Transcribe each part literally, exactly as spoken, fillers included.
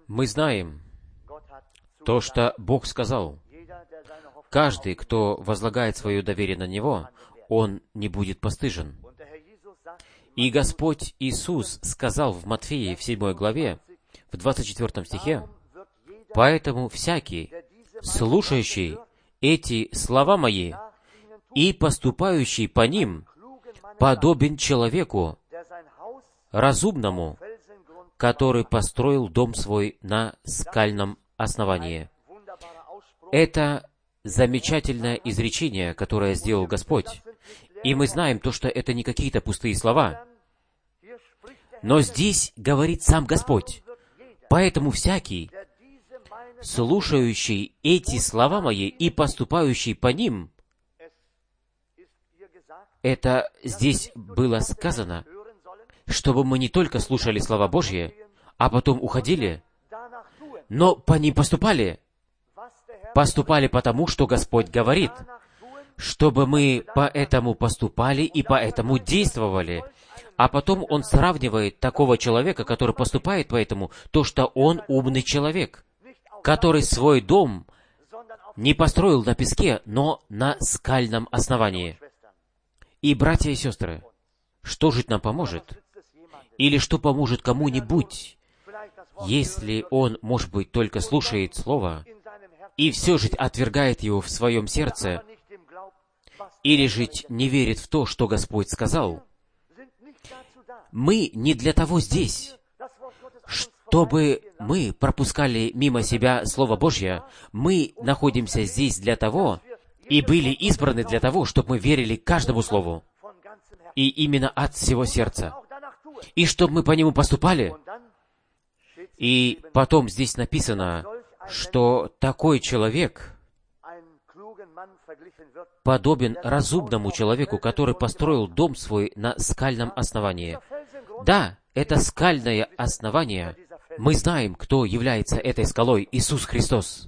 Мы знаем то, что Бог сказал. Каждый, кто возлагает свое доверие на Него, он не будет постыжен. И Господь Иисус сказал в Матфея в седьмой главе, в двадцать четвёртом стихе, «Поэтому всякий, слушающий эти слова мои и поступающий по ним, подобен человеку разумному, который построил дом свой на скальном основании». Это замечательное изречение, которое сделал Господь. И мы знаем то, что это не какие-то пустые слова. Но здесь говорит сам Господь. «Поэтому всякий, слушающий эти слова мои и поступающий по ним», это здесь было сказано, чтобы мы не только слушали слова Божьи, а потом уходили, но по ним поступали. Поступали потому, что Господь говорит, чтобы мы поэтому поступали и поэтому действовали. А потом Он сравнивает такого человека, который поступает поэтому, то, что он умный человек, который свой дом не построил на песке, но на скальном основании. И, братья и сестры, что жить нам поможет? Или что поможет кому-нибудь, если он, может быть, только слушает Слово, и все же отвергает его в своем сердце, или же не верит в то, что Господь сказал? Мы не для того здесь, чтобы мы пропускали мимо себя Слово Божье. Мы находимся здесь для того, и были избраны для того, чтобы мы верили каждому Слову, и именно от всего сердца, и чтобы мы по нему поступали. И потом здесь написано, что такой человек подобен разумному человеку, который построил дом свой на скальном основании. Да, это скальное основание. Мы знаем, кто является этой скалой — Иисус Христос.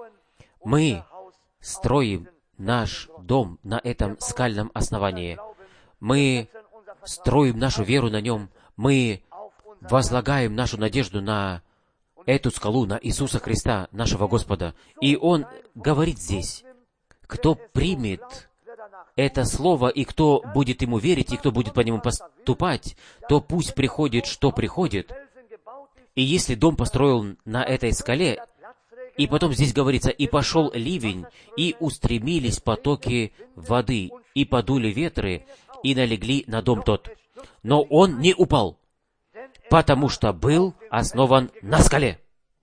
Мы строим наш дом на этом скальном основании. Мы строим нашу веру на нем. Мы возлагаем нашу надежду на эту скалу, на Иисуса Христа, нашего Господа. И Он говорит здесь, кто примет это Слово, и кто будет ему верить, и кто будет по нему поступать, то пусть приходит, что приходит. И если дом построил на этой скале, и потом здесь говорится, и пошел ливень, и устремились потоки воды, и подули ветры, и налегли на дом тот. Но он не упал, потому что был основан на скале.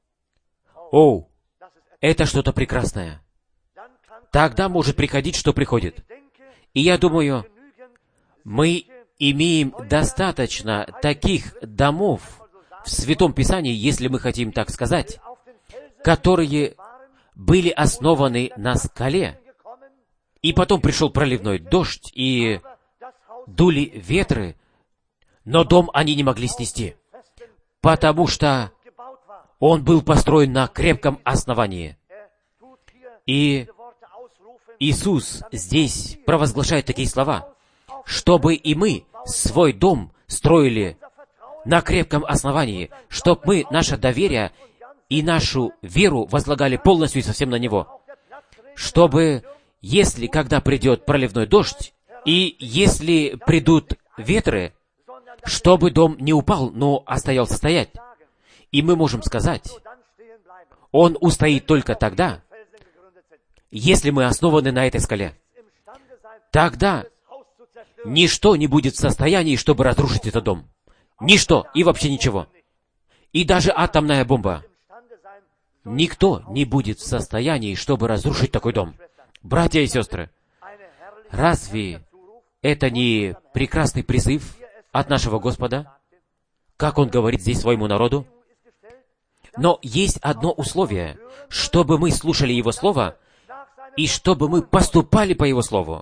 О, это что-то прекрасное. Тогда может приходить, что приходит. И я думаю, мы имеем достаточно таких домов в Святом Писании, если мы хотим так сказать, которые были основаны на скале. И потом пришел проливной дождь, и дули ветры, но дом они не могли снести, потому что он был построен на крепком основании. И Иисус здесь провозглашает такие слова, чтобы и мы свой дом строили на крепком основании, чтобы мы наше доверие и нашу веру возлагали полностью и совсем на Него, чтобы, если когда придет проливной дождь, и если придут ветры, чтобы дом не упал, но остался стоять. И мы можем сказать, он устоит только тогда, если мы основаны на этой скале. Тогда ничто не будет в состоянии, чтобы разрушить этот дом. Ничто и вообще ничего. И даже атомная бомба. Никто не будет в состоянии, чтобы разрушить такой дом. Братья и сестры, разве это не прекрасный призыв от нашего Господа, как Он говорит здесь своему народу? Но есть одно условие, чтобы мы слушали Его Слово, и чтобы мы поступали по Его Слову.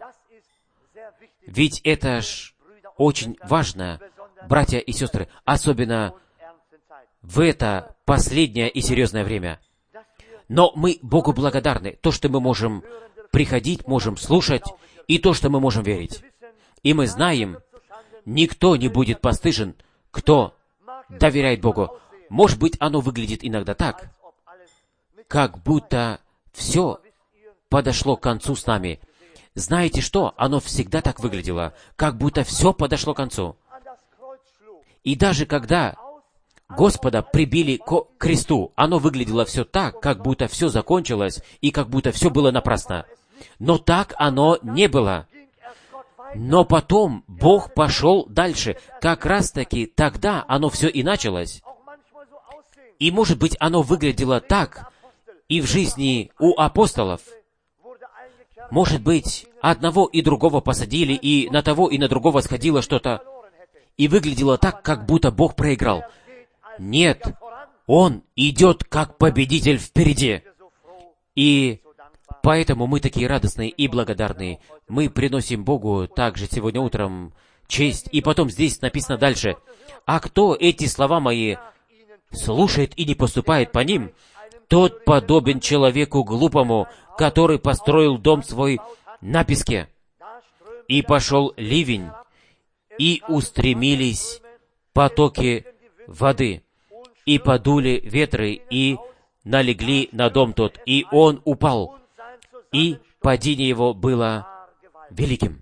Ведь это ж очень важно, братья и сестры, особенно в это последнее и серьезное время. Но мы Богу благодарны, то, что мы можем приходить, можем слушать, и то, что мы можем верить. И мы знаем, никто не будет постыжен, кто доверяет Богу. Может быть, оно выглядит иногда так, как будто все подошло к концу с нами. Знаете что? Оно всегда так выглядело, как будто все подошло к концу. И даже когда Господа прибили к кресту, оно выглядело все так, как будто все закончилось, и как будто все было напрасно. Но так оно не было. Но потом Бог пошел дальше. Как раз-таки тогда оно все и началось. И, может быть, оно выглядело так и в жизни у апостолов. Может быть, одного и другого посадили, и на того и на другого сходило что-то, и выглядело так, как будто Бог проиграл. Нет, Он идет как победитель впереди. И поэтому мы такие радостные и благодарные. Мы приносим Богу также сегодня утром честь. И потом здесь написано дальше: «А кто эти слова мои слушает и не поступает по ним, тот подобен человеку глупому, который построил дом свой на песке. И пошел ливень, и устремились потоки воды, и подули ветры, и налегли на дом тот, и он упал, и падение его было великим».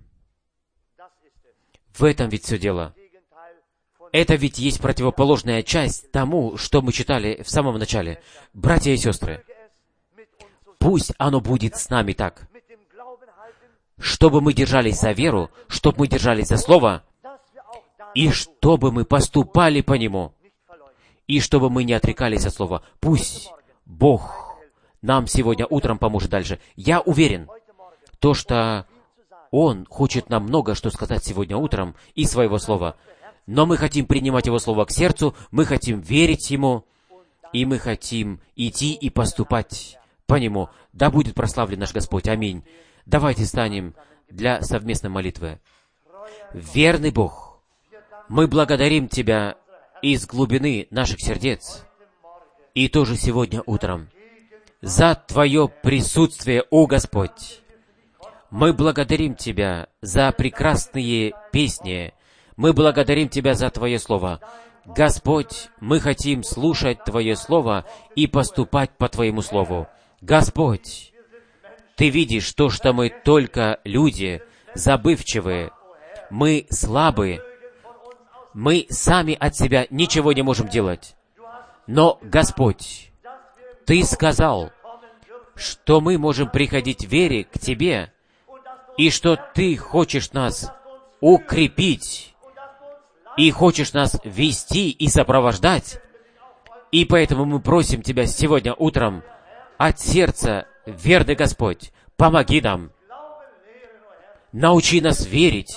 В этом ведь все дело. Это ведь есть противоположная часть тому, что мы читали в самом начале. Братья и сестры, пусть оно будет с нами так, чтобы мы держались за веру, чтобы мы держались за Слово, и чтобы мы поступали по Нему, и чтобы мы не отрекались от Слова. Пусть Бог нам сегодня утром поможет дальше. Я уверен, то, что Он хочет нам много что сказать сегодня утром из Своего Слова, но мы хотим принимать Его Слово к сердцу, мы хотим верить Ему, и мы хотим идти и поступать по Нему. Да будет прославлен наш Господь. Аминь. Давайте станем для совместной молитвы. Верный Бог, мы благодарим Тебя из глубины наших сердец, и тоже сегодня утром, за Твое присутствие, о Господь. Мы благодарим Тебя за прекрасные песни, мы благодарим Тебя за Твое Слово. Господь, мы хотим слушать Твое Слово и поступать по Твоему Слову. Господь, Ты видишь то, что мы только люди, забывчивые, мы слабы, мы сами от себя ничего не можем делать. Но, Господь, Ты сказал, что мы можем приходить в вере к Тебе, и что Ты хочешь нас укрепить, и хочешь нас вести и сопровождать. И поэтому мы просим Тебя сегодня утром от сердца, верный Господь, помоги нам, научи нас верить,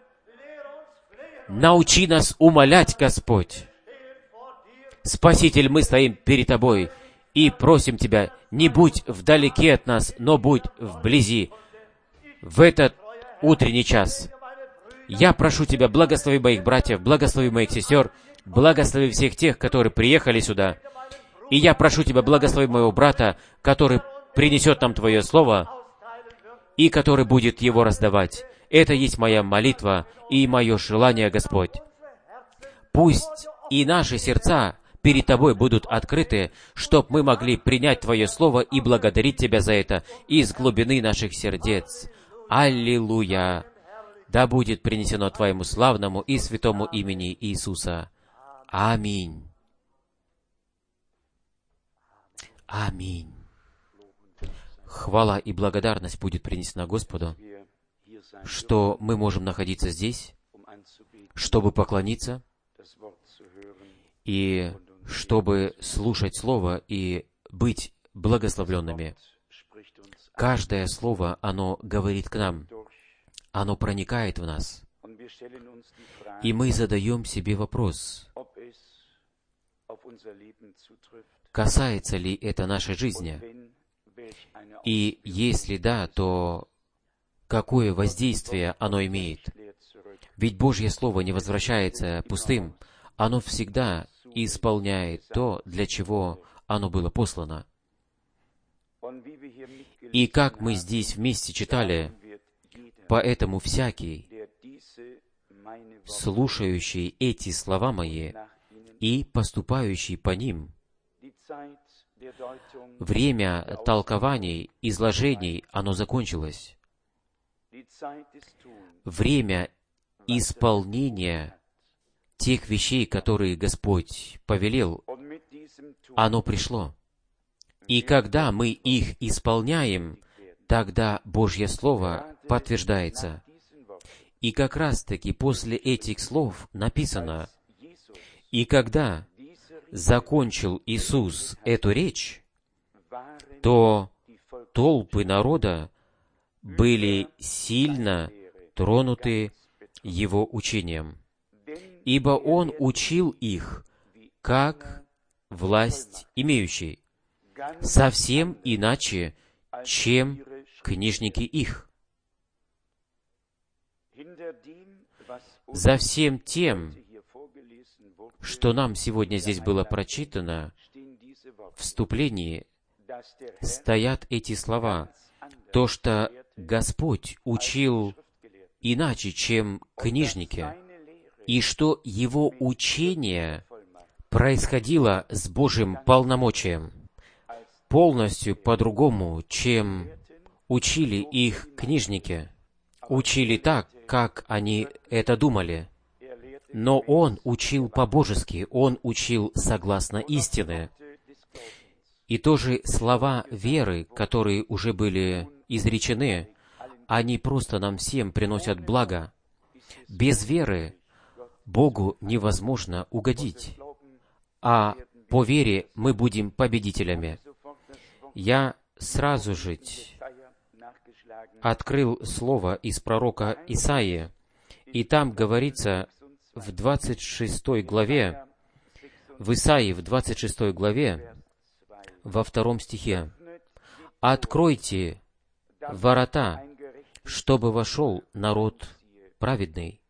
научи нас умолять, Господь. Спаситель, мы стоим перед Тобой и просим Тебя, не будь вдалеке от нас, но будь вблизи в этот утренний час. Я прошу Тебя, благослови моих братьев, благослови моих сестер, благослови всех тех, которые приехали сюда. И я прошу Тебя, благослови моего брата, который принесет нам Твое Слово, и который будет его раздавать. Это есть моя молитва и мое желание, Господь. Пусть и наши сердца перед Тобой будут открыты, чтоб мы могли принять Твое Слово и благодарить Тебя за это из глубины наших сердец. Аллилуйя! Да будет принесено Твоему славному и святому имени Иисуса. Аминь. Аминь. Хвала и благодарность будет принесена Господу, что мы можем находиться здесь, чтобы поклониться, и чтобы слушать Слово и быть благословленными. Каждое Слово, оно говорит к нам, оно проникает в нас. И мы задаем себе вопрос, касается ли это нашей жизни? И если да, то какое воздействие оно имеет? Ведь Божье Слово не возвращается пустым. Оно всегда исполняет то, для чего оно было послано. И как мы здесь вместе читали, поэтому всякий, слушающий эти слова мои и поступающий по ним. Время толкований, изложений, оно закончилось. Время исполнения тех вещей, которые Господь повелел, оно пришло. И когда мы их исполняем, тогда Божье Слово подтверждается. И как раз-таки после этих слов написано: «И когда закончил Иисус эту речь, то толпы народа были сильно тронуты Его учением, ибо Он учил их, как власть имеющий, совсем иначе, чем книжники их». За всем тем, что нам сегодня здесь было прочитано, в вступлении стоят эти слова, то, что Господь учил иначе, чем книжники, и что Его учение происходило с Божьим полномочием, полностью по-другому, чем учили их книжники, учили так, как они это думали. Но Он учил по-божески, Он учил согласно истине. И тоже слова веры, которые уже были изречены, они просто нам всем приносят благо. Без веры Богу невозможно угодить, а по вере мы будем победителями. Я сразу же открыл слово из пророка Исаии, и там говорится в двадцать шестой главе, в Исаии в двадцать шестой главе, во втором стихе: «Откройте ворота, чтобы вошел народ праведный,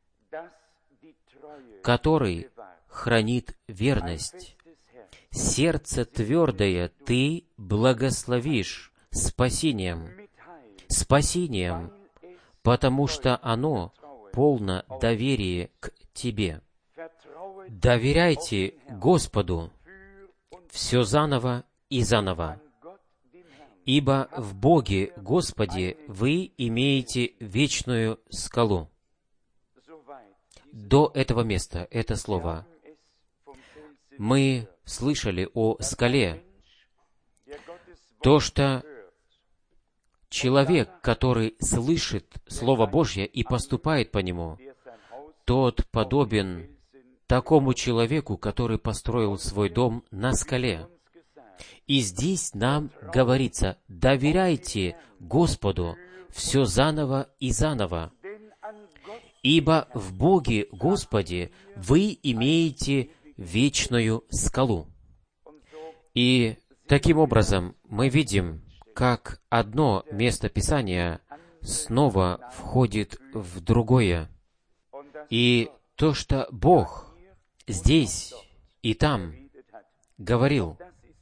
который хранит верность. Сердце твердое ты благословишь спасением, спасением, потому что оно полно доверия к тебе. Доверяйте Господу все заново и заново, ибо в Боге Господе вы имеете вечную скалу». До этого места, это слово. Мы слышали о скале. То, что человек, который слышит Слово Божье и поступает по нему, тот подобен такому человеку, который построил свой дом на скале. И здесь нам говорится: доверяйте Господу все заново и заново, ибо в Боге Господе вы имеете вечную скалу. И таким образом мы видим, как одно место Писания снова входит в другое. И то, что Бог здесь и там говорил,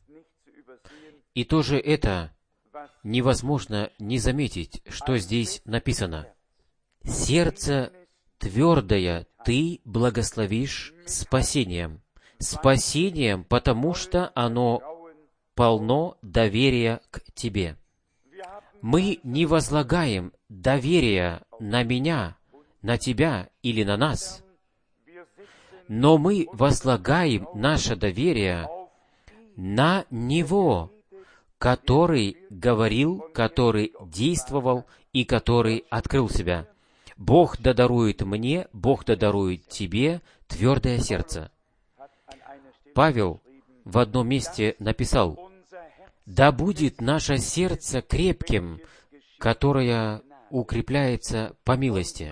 и тоже это невозможно не заметить, что здесь написано. «Сердце твердое ты благословишь спасением». Спасением, потому что оно полно доверия к тебе. Мы не возлагаем доверия на меня, на тебя или на нас, но мы возлагаем наше доверие на Него, который говорил, который действовал и который открыл себя. Бог да дарует мне, Бог да дарует тебе твердое сердце. Павел в одном месте написал: «Да будет наше сердце крепким, которое укрепляется по милости».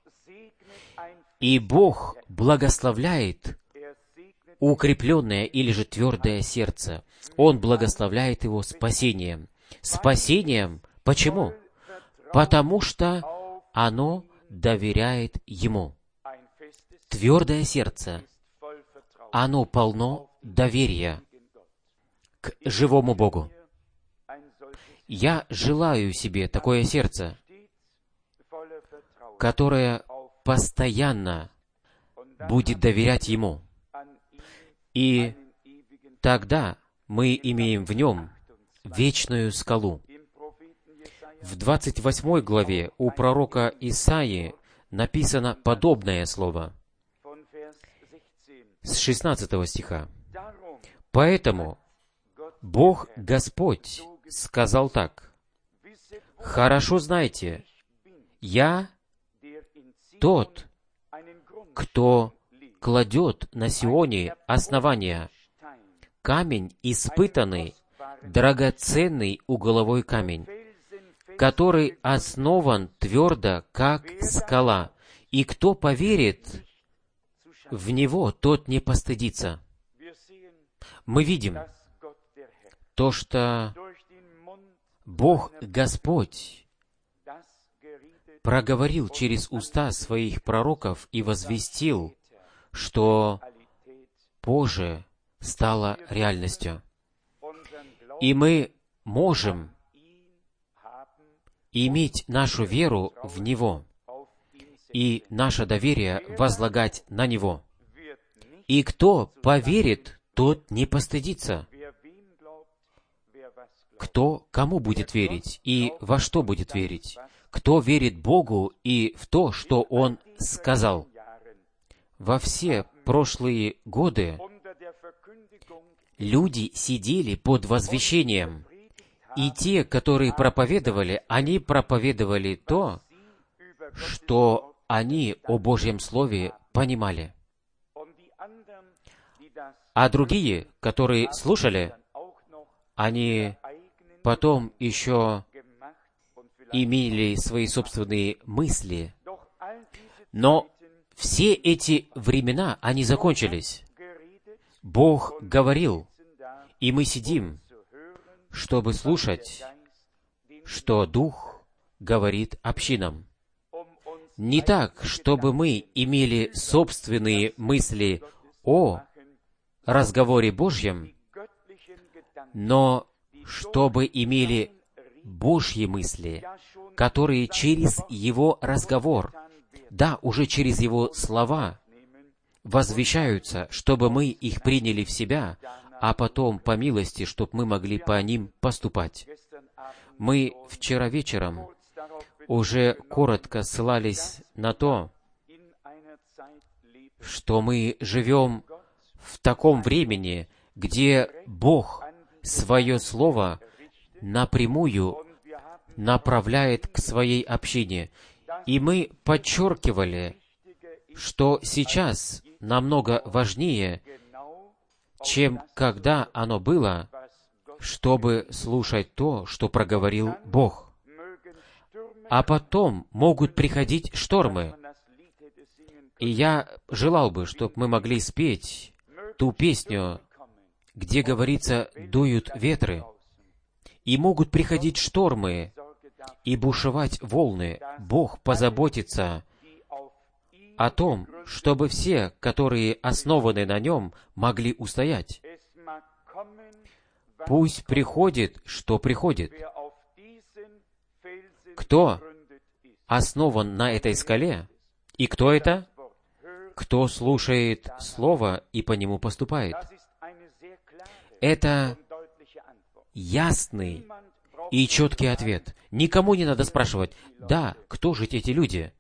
И Бог благословляет укрепленное или же твердое сердце. Он благословляет его спасением. Спасением почему? Потому что оно доверяет Ему. Твердое сердце, оно полно доверия к живому Богу. Я желаю себе такое сердце, которое постоянно будет доверять Ему. И тогда мы имеем в нем вечную скалу. В двадцать восьмой главе у пророка Исаии написано подобное слово с шестнадцатого стиха. «Поэтому Бог Господь сказал так: хорошо знайте, я тот, кто кладет на Сионе основания, камень испытанный, драгоценный угловой камень, который основан твердо, как скала, и кто поверит в него, тот не постыдится». Мы видим то, что Бог Господь проговорил через уста своих пророков и возвестил, что позже стало реальностью. И мы можем иметь нашу веру в Него и наше доверие возлагать на Него. И кто поверит, тот не постыдится. Кто кому будет верить и во что будет верить? Кто верит Богу и в то, что Он сказал? Во все прошлые годы люди сидели под возвещением, и те, которые проповедовали, они проповедовали то, что они о Божьем Слове понимали. А другие, которые слушали, они потом еще имели свои собственные мысли. Но все эти времена, они закончились. Бог говорил, и мы сидим, чтобы слушать, что Дух говорит общинам. Не так, чтобы мы имели собственные мысли о разговоре Божьем, но чтобы имели Божьи мысли, которые через Его разговор, да, уже через Его слова, возвещаются, чтобы мы их приняли в себя, а потом, по милости, чтобы мы могли по ним поступать. Мы вчера вечером уже коротко ссылались на то, что мы живем в таком времени, где Бог свое Слово напрямую направляет к своей общине. И мы подчеркивали, что сейчас намного важнее, чем когда оно было, чтобы слушать то, что проговорил Бог. А потом могут приходить штормы. И я желал бы, чтобы мы могли спеть ту песню, где говорится «дуют ветры», и могут приходить штормы и бушевать волны. Бог позаботится о том, чтобы все, которые основаны на Нем, могли устоять. Пусть приходит, что приходит. Кто основан на этой скале? И кто это? Кто слушает Слово и по нему поступает. Это ясный и четкий ответ. Никому не надо спрашивать, да, кто же эти люди?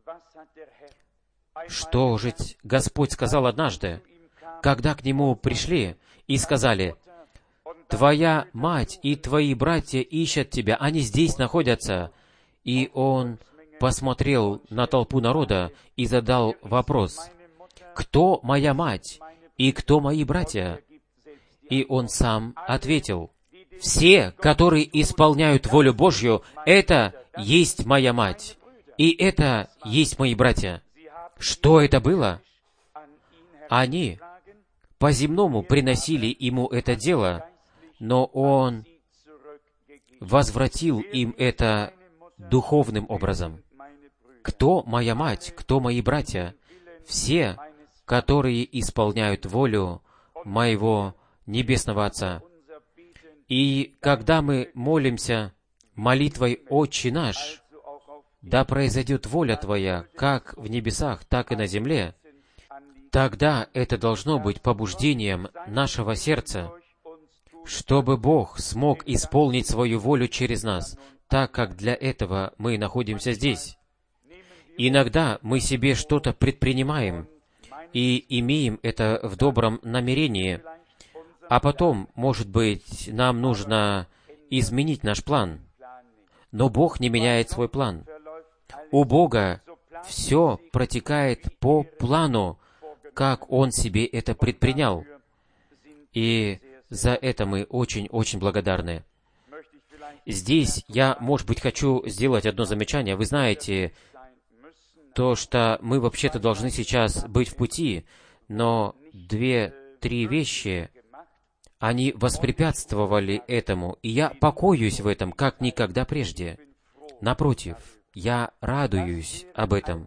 Что же Господь сказал однажды, когда к Нему пришли и сказали: «Твоя мать и твои братья ищут тебя, они здесь находятся». И Он посмотрел на толпу народа и задал вопрос: «Кто моя мать и кто мои братья?» И Он сам ответил: «Все, которые исполняют волю Божью, это есть моя мать, и это есть мои братья». Что это было? Они по-земному приносили Ему это дело, но Он возвратил им это духовным образом. Кто моя мать, кто мои братья? Все, которые исполняют волю моего Небесного Отца. И когда мы молимся молитвой «Отче наш», «Да произойдет воля Твоя, как в небесах, так и на земле», тогда это должно быть побуждением нашего сердца, чтобы Бог смог исполнить свою волю через нас, так как для этого мы находимся здесь. Иногда мы себе что-то предпринимаем и имеем это в добром намерении, а потом, может быть, нам нужно изменить наш план. Но Бог не меняет свой план. У Бога все протекает по плану, как Он себе это предпринял. И за это мы очень-очень благодарны. Здесь я, может быть, хочу сделать одно замечание. Вы знаете, то, что мы вообще-то должны сейчас быть в пути, но две-три вещи, они воспрепятствовали этому, и я покоюсь в этом, как никогда прежде. Напротив, я радуюсь об этом.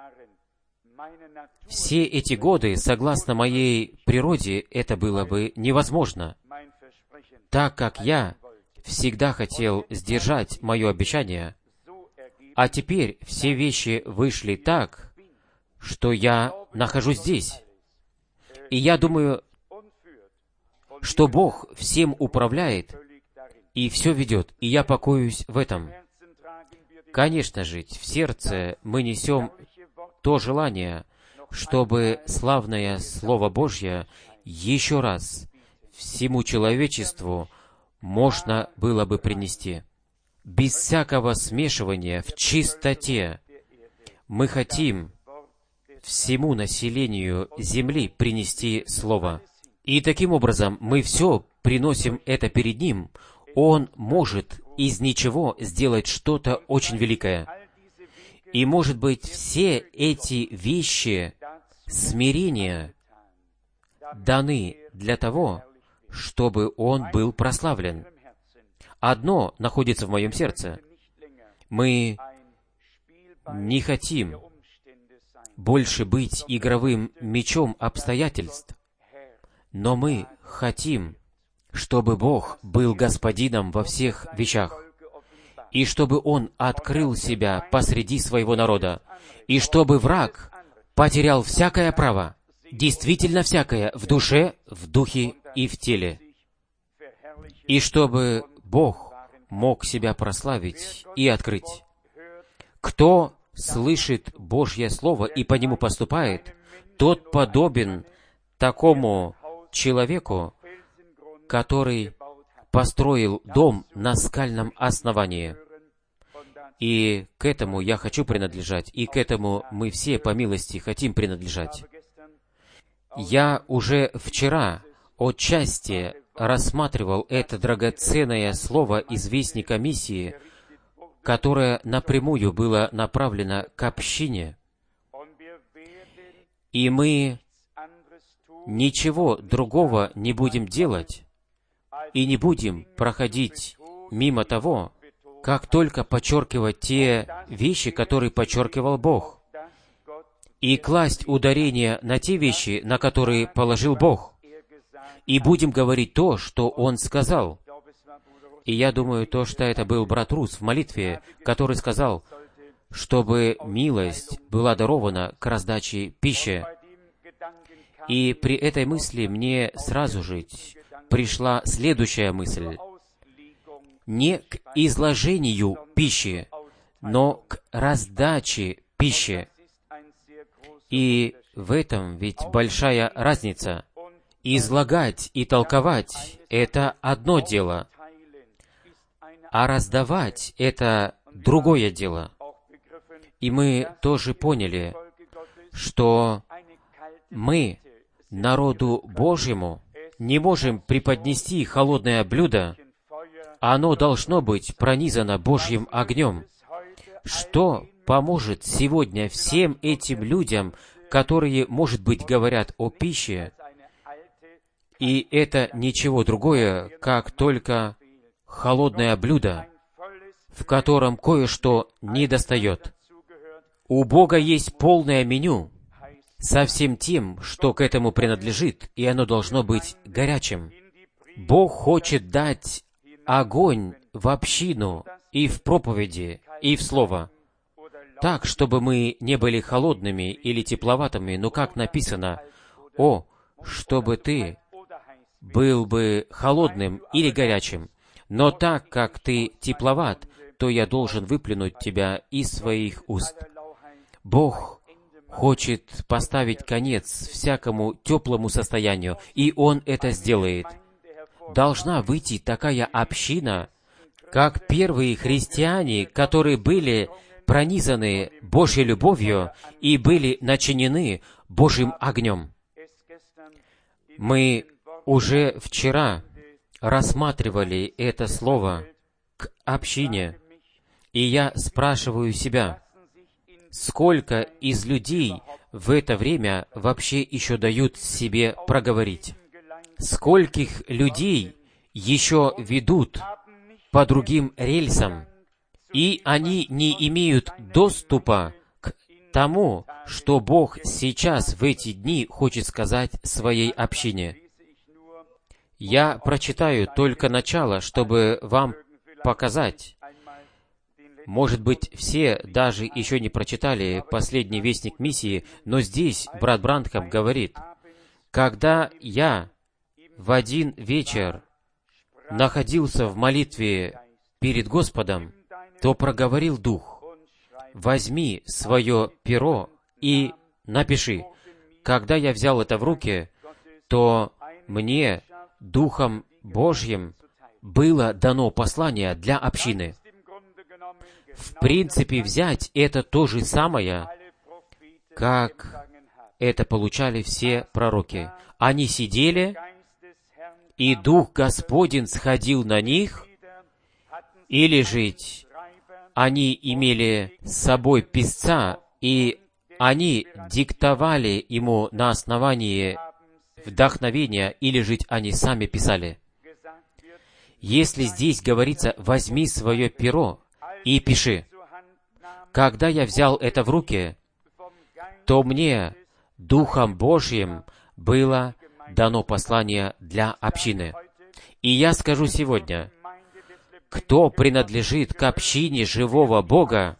Все эти годы, согласно моей природе, это было бы невозможно, так как я всегда хотел сдержать мое обещание, а теперь все вещи вышли так, что я нахожусь здесь. И я думаю, что Бог всем управляет и все ведет, и я покоюсь в этом. Конечно же, в сердце мы несем то желание, чтобы славное Слово Божье еще раз всему человечеству можно было бы принести. Без всякого смешивания, в чистоте. Мы хотим всему населению земли принести Слово. И таким образом мы все приносим это перед Ним. Он может из ничего сделать что-то очень великое. И, может быть, все эти вещи смирения даны для того, чтобы Он был прославлен. Одно находится в моем сердце. Мы не хотим больше быть игровым мячом обстоятельств, но мы хотим, чтобы Бог был господином во всех вещах, и чтобы Он открыл себя посреди своего народа, и чтобы враг потерял всякое право, действительно всякое, в душе, в духе и в теле, и чтобы Бог мог себя прославить и открыть. Кто слышит Божье Слово и по нему поступает, тот подобен такому человеку, который построил дом на скальном основании. И к этому я хочу принадлежать, и к этому мы все по милости хотим принадлежать. Я уже вчера отчасти рассматривал это драгоценное слово из Вестника Миссии, которое напрямую было направлено к общине. И мы ничего другого не будем делать, и не будем проходить мимо того, как только подчеркивать те вещи, которые подчеркивал Бог, и класть ударение на те вещи, на которые положил Бог, и будем говорить то, что Он сказал. И я думаю, то, что это был брат Рус в молитве, который сказал, чтобы милость была дарована к раздаче пищи. И при этой мысли мне сразу же пришла следующая мысль. Не к изложению пищи, но к раздаче пищи. И в этом ведь большая разница. Излагать и толковать — это одно дело, а раздавать — это другое дело. И мы тоже поняли, что мы, народу Божьему, не можем преподнести холодное блюдо, оно должно быть пронизано Божьим огнем. Что поможет сегодня всем этим людям, которые, может быть, говорят о пище, и это ничего другое, как только холодное блюдо, в котором кое-что недостает. У Бога есть полное меню со всем тем, что к этому принадлежит, и оно должно быть горячим. Бог хочет дать огонь в общину и в проповеди, и в слово, так, чтобы мы не были холодными или тепловатыми, но, как написано, «О, чтобы ты был бы холодным или горячим, но так как ты тепловат, то я должен выплюнуть тебя из своих уст». Бог хочет поставить конец всякому теплому состоянию, и Он это сделает. Должна выйти такая община, как первые христиане, которые были пронизаны Божьей любовью и были начинены Божьим огнем. Мы уже вчера рассматривали это слово «к общине», и я спрашиваю себя, сколько из людей в это время вообще еще дают себе проговорить? Скольких людей еще ведут по другим рельсам, и они не имеют доступа к тому, что Бог сейчас в эти дни хочет сказать своей общине. Я прочитаю только начало, чтобы вам показать. Может быть, все даже еще не прочитали «Последний вестник миссии», но здесь брат Бранхам говорит: «Когда я в один вечер находился в молитве перед Господом, то проговорил Дух: возьми свое перо и напиши». Когда я взял это в руки, то мне Духом Божьим было дано послание для общины. В принципе, взять это то же самое, как это получали все пророки. Они сидели, и Дух Господень сходил на них, или же они имели с собой писца, и они диктовали ему на основании вдохновения, или же они сами писали. Если здесь говорится «возьми свое перо и пиши», когда я взял это в руки, то мне Духом Божьим было дано послание для общины. И я скажу сегодня, кто принадлежит к общине живого Бога,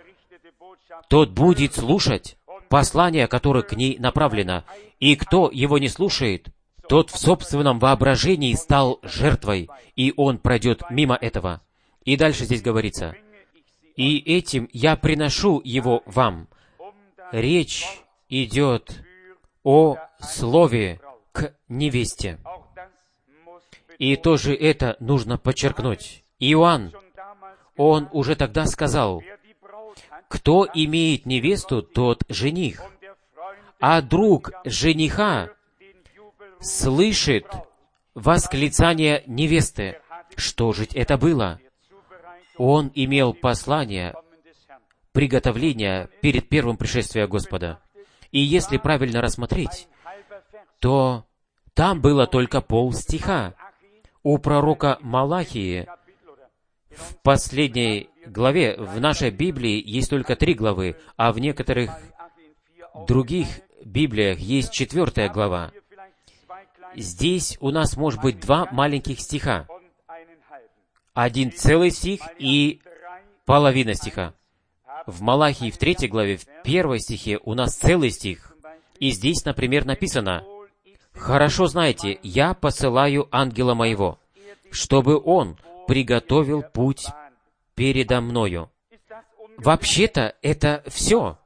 тот будет слушать послание, которое к ней направлено. И кто его не слушает, тот в собственном воображении стал жертвой, и он пройдет мимо этого. И дальше здесь говорится: «И этим я приношу его вам». Речь идет о слове к невесте. И тоже это нужно подчеркнуть. Иоанн, он уже тогда сказал: «Кто имеет невесту, тот жених, а друг жениха слышит восклицание невесты». Что же это было? Он имел послание приготовления перед первым пришествием Господа. И если правильно рассмотреть, то там было только пол стиха. У пророка Малахии в последней главе, в нашей Библии есть только три главы, а в некоторых других Библиях есть четвертая глава. Здесь у нас может быть два маленьких стиха. Один целый стих и половина стиха. В Малахии в третьей главе, в первой стихе у нас целый стих. И здесь, например, написано: «Хорошо знаете, я посылаю ангела моего, чтобы он приготовил путь передо мною». Вообще-то это все,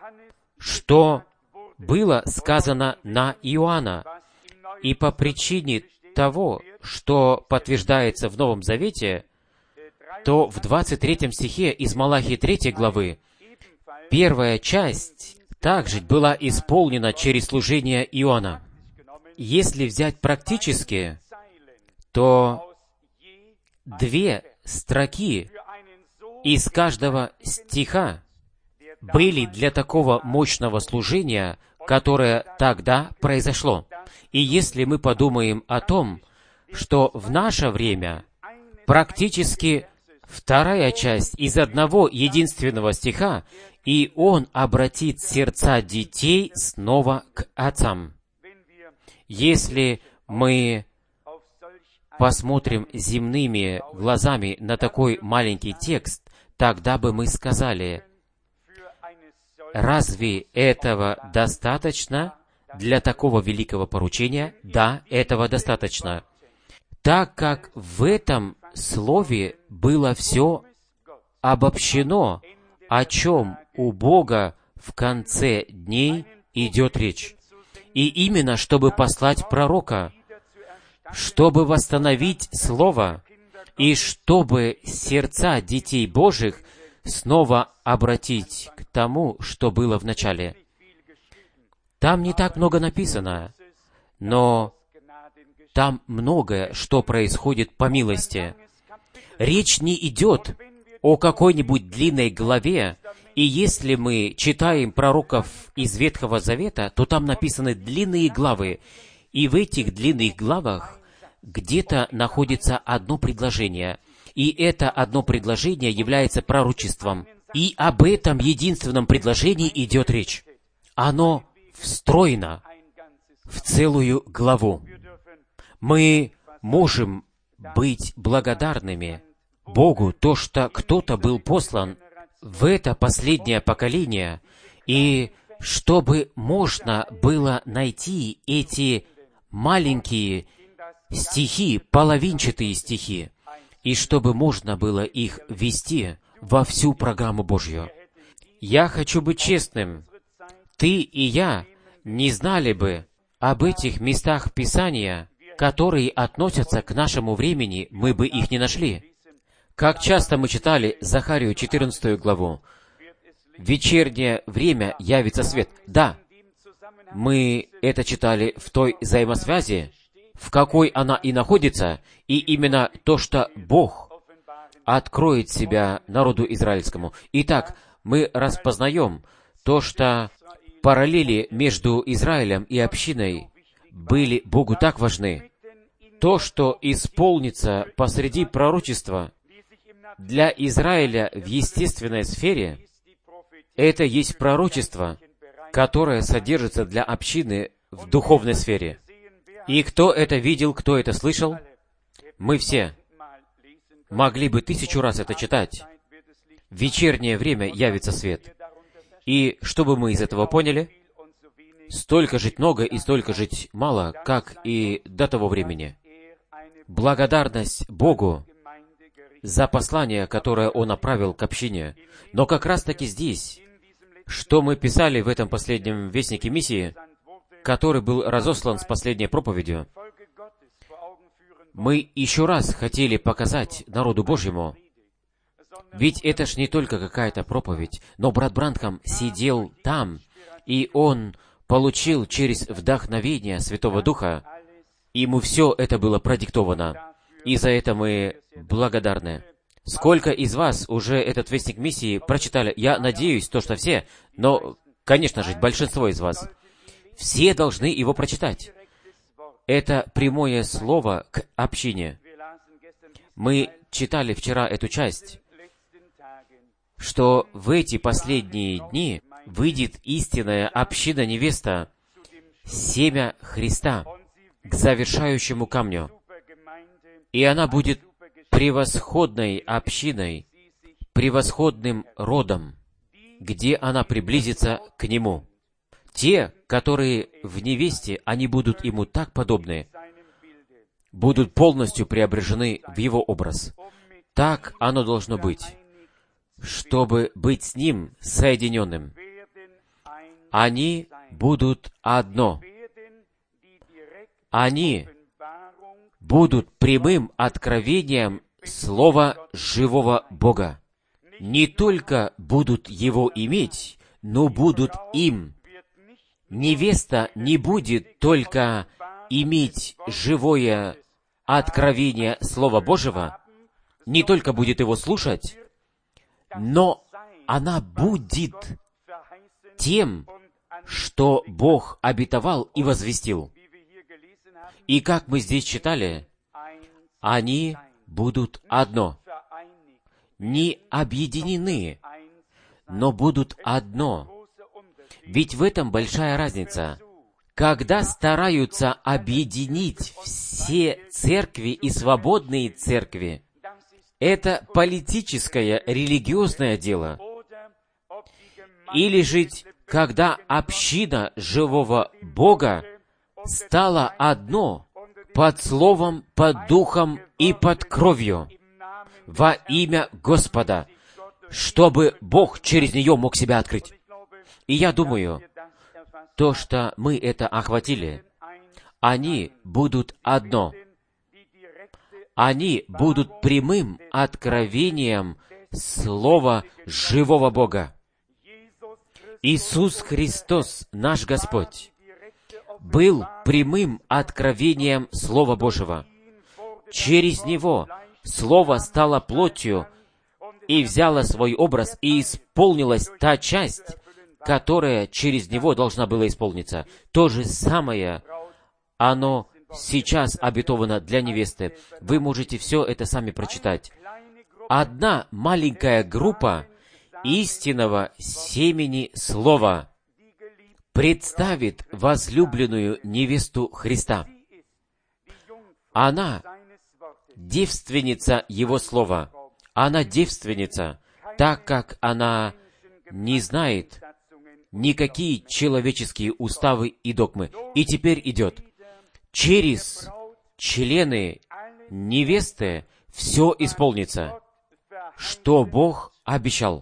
что было сказано на Иоанна. И по причине того, что подтверждается в Новом Завете, то в двадцать третьем стихе из Малахии третьей главы первая часть также была исполнена через служение Иоанна. Если взять практически, то две строки из каждого стиха были для такого мощного служения, которое тогда произошло. И если мы подумаем о том, что в наше время практически вторая часть из одного единственного стиха, и он обратит сердца детей снова к отцам. Если мы посмотрим земными глазами на такой маленький текст, тогда бы мы сказали: разве этого достаточно Для такого великого поручения, да, этого достаточно. Так как в этом слове было все обобщено, о чем у Бога в конце дней идет речь. И именно, чтобы послать пророка, чтобы восстановить Слово, и чтобы сердца детей Божьих снова обратить к тому, что было в начале. Там не так много написано, но там многое, что происходит по милости. Речь не идет о какой-нибудь длинной главе, и если мы читаем пророков из Ветхого Завета, то там написаны длинные главы, и в этих длинных главах где-то находится одно предложение, и это одно предложение является пророчеством. И об этом единственном предложении идет речь. Оно встроено в целую главу. Мы можем быть благодарными Богу, то, что кто-то был послан в это последнее поколение, и чтобы можно было найти эти маленькие стихи, половинчатые стихи, и чтобы можно было их ввести во всю программу Божью. Я хочу быть честным. Ты и я не знали бы об этих местах Писания, которые относятся к нашему времени, мы бы их не нашли. Как часто мы читали Захарию четырнадцатую главу. В вечернее время явится свет. Да, мы это читали в той взаимосвязи, в какой она и находится, и именно то, что Бог откроет себя народу израильскому. Итак, мы распознаем то, что параллели между Израилем и общиной были Богу так важны. То, что исполнится посреди пророчества для Израиля в естественной сфере, это есть пророчество, которое содержится для общины в духовной сфере. И кто это видел, кто это слышал? Мы все могли бы тысячу раз это читать. В вечернее время явится свет. И чтобы мы из этого поняли, столько жить много и столько жить мало, как и до того времени. Благодарность Богу за послание, которое Он направил к общине. Но как раз-таки здесь, что мы писали в этом последнем вестнике миссии, который был разослан с последней проповедью, мы еще раз хотели показать народу Божьему, ведь это ж не только какая-то проповедь, но брат Бранхам сидел там, и он получил через вдохновение Святого Духа, и ему все это было продиктовано. И за это мы благодарны. Сколько из вас уже этот вестник миссии прочитали? Я надеюсь, то, что все, но, конечно же, большинство из вас. Все должны его прочитать. Это прямое слово к общине. Мы читали вчера эту часть, что в эти последние дни выйдет истинная община-невеста, семя Христа, к завершающему камню. И она будет превосходной общиной, превосходным родом, где она приблизится к Нему. Те, которые в невесте, они будут Ему так подобны, будут полностью преображены в Его образ. Так оно должно быть, чтобы быть с Ним соединенным. Они будут одно. Они будут прямым откровением Слова живого Бога. Не только будут Его иметь, но будут им. Невеста не будет только иметь живое откровение Слова Божьего, не только будет его слушать, но она будет тем, что Бог обетовал и возвестил. И как мы здесь читали, они будут одно. Не объединены, но будут одно. Ведь в этом большая разница. Когда стараются объединить все церкви и свободные церкви, это политическое, религиозное дело. Или же когда община живого Бога стала одно под Словом, под Духом и под кровью во имя Господа, чтобы Бог через нее мог себя открыть. И я думаю, то, что мы это охватили, они будут одно. Они будут прямым откровением Слова живого Бога. Иисус Христос, наш Господь, был прямым откровением Слова Божьего. Через Него Слово стало плотью и взяло свой образ, и исполнилась та часть, которая через Него должна была исполниться. То же самое, оно сейчас обетовано для невесты. Вы можете все это сами прочитать. Одна маленькая группа истинного семени Слова представит возлюбленную невесту Христа. Она девственница Его Слова. Она девственница, так как она не знает никакие человеческие уставы и догмы. И теперь идет. Через члены невесты все исполнится, что Бог обещал.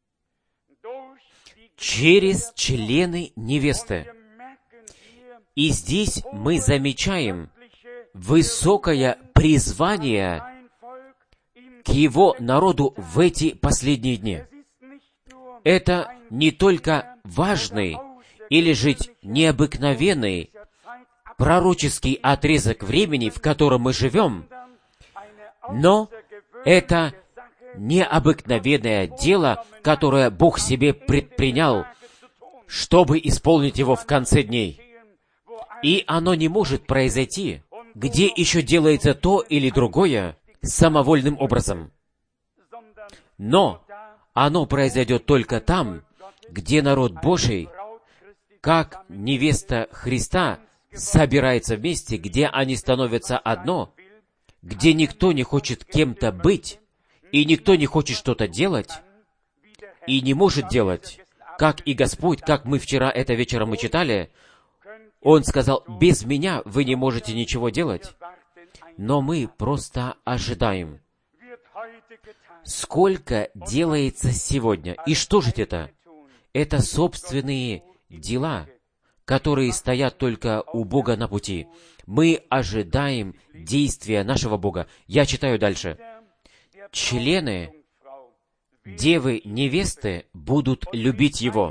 Через члены невесты. И здесь мы замечаем высокое призвание к Его народу в эти последние дни. Это не только важный или же необыкновенный пророческий отрезок времени, в котором мы живем, но это необыкновенное дело, которое Бог себе предпринял, чтобы исполнить его в конце дней. И оно не может произойти, где еще делается то или другое самовольным образом. Но оно произойдет только там, где народ Божий, как невеста Христа, собирается вместе, где они становятся одно, где никто не хочет кем-то быть, и никто не хочет что-то делать, и не может делать, как и Господь, как мы вчера это вечером мы читали, Он сказал, без Меня вы не можете ничего делать, но мы просто ожидаем. Сколько делается сегодня? И что же это? Это собственные дела, которые стоят только у Бога на пути. Мы ожидаем действия нашего Бога. Я читаю дальше. Члены девы невесты будут любить Его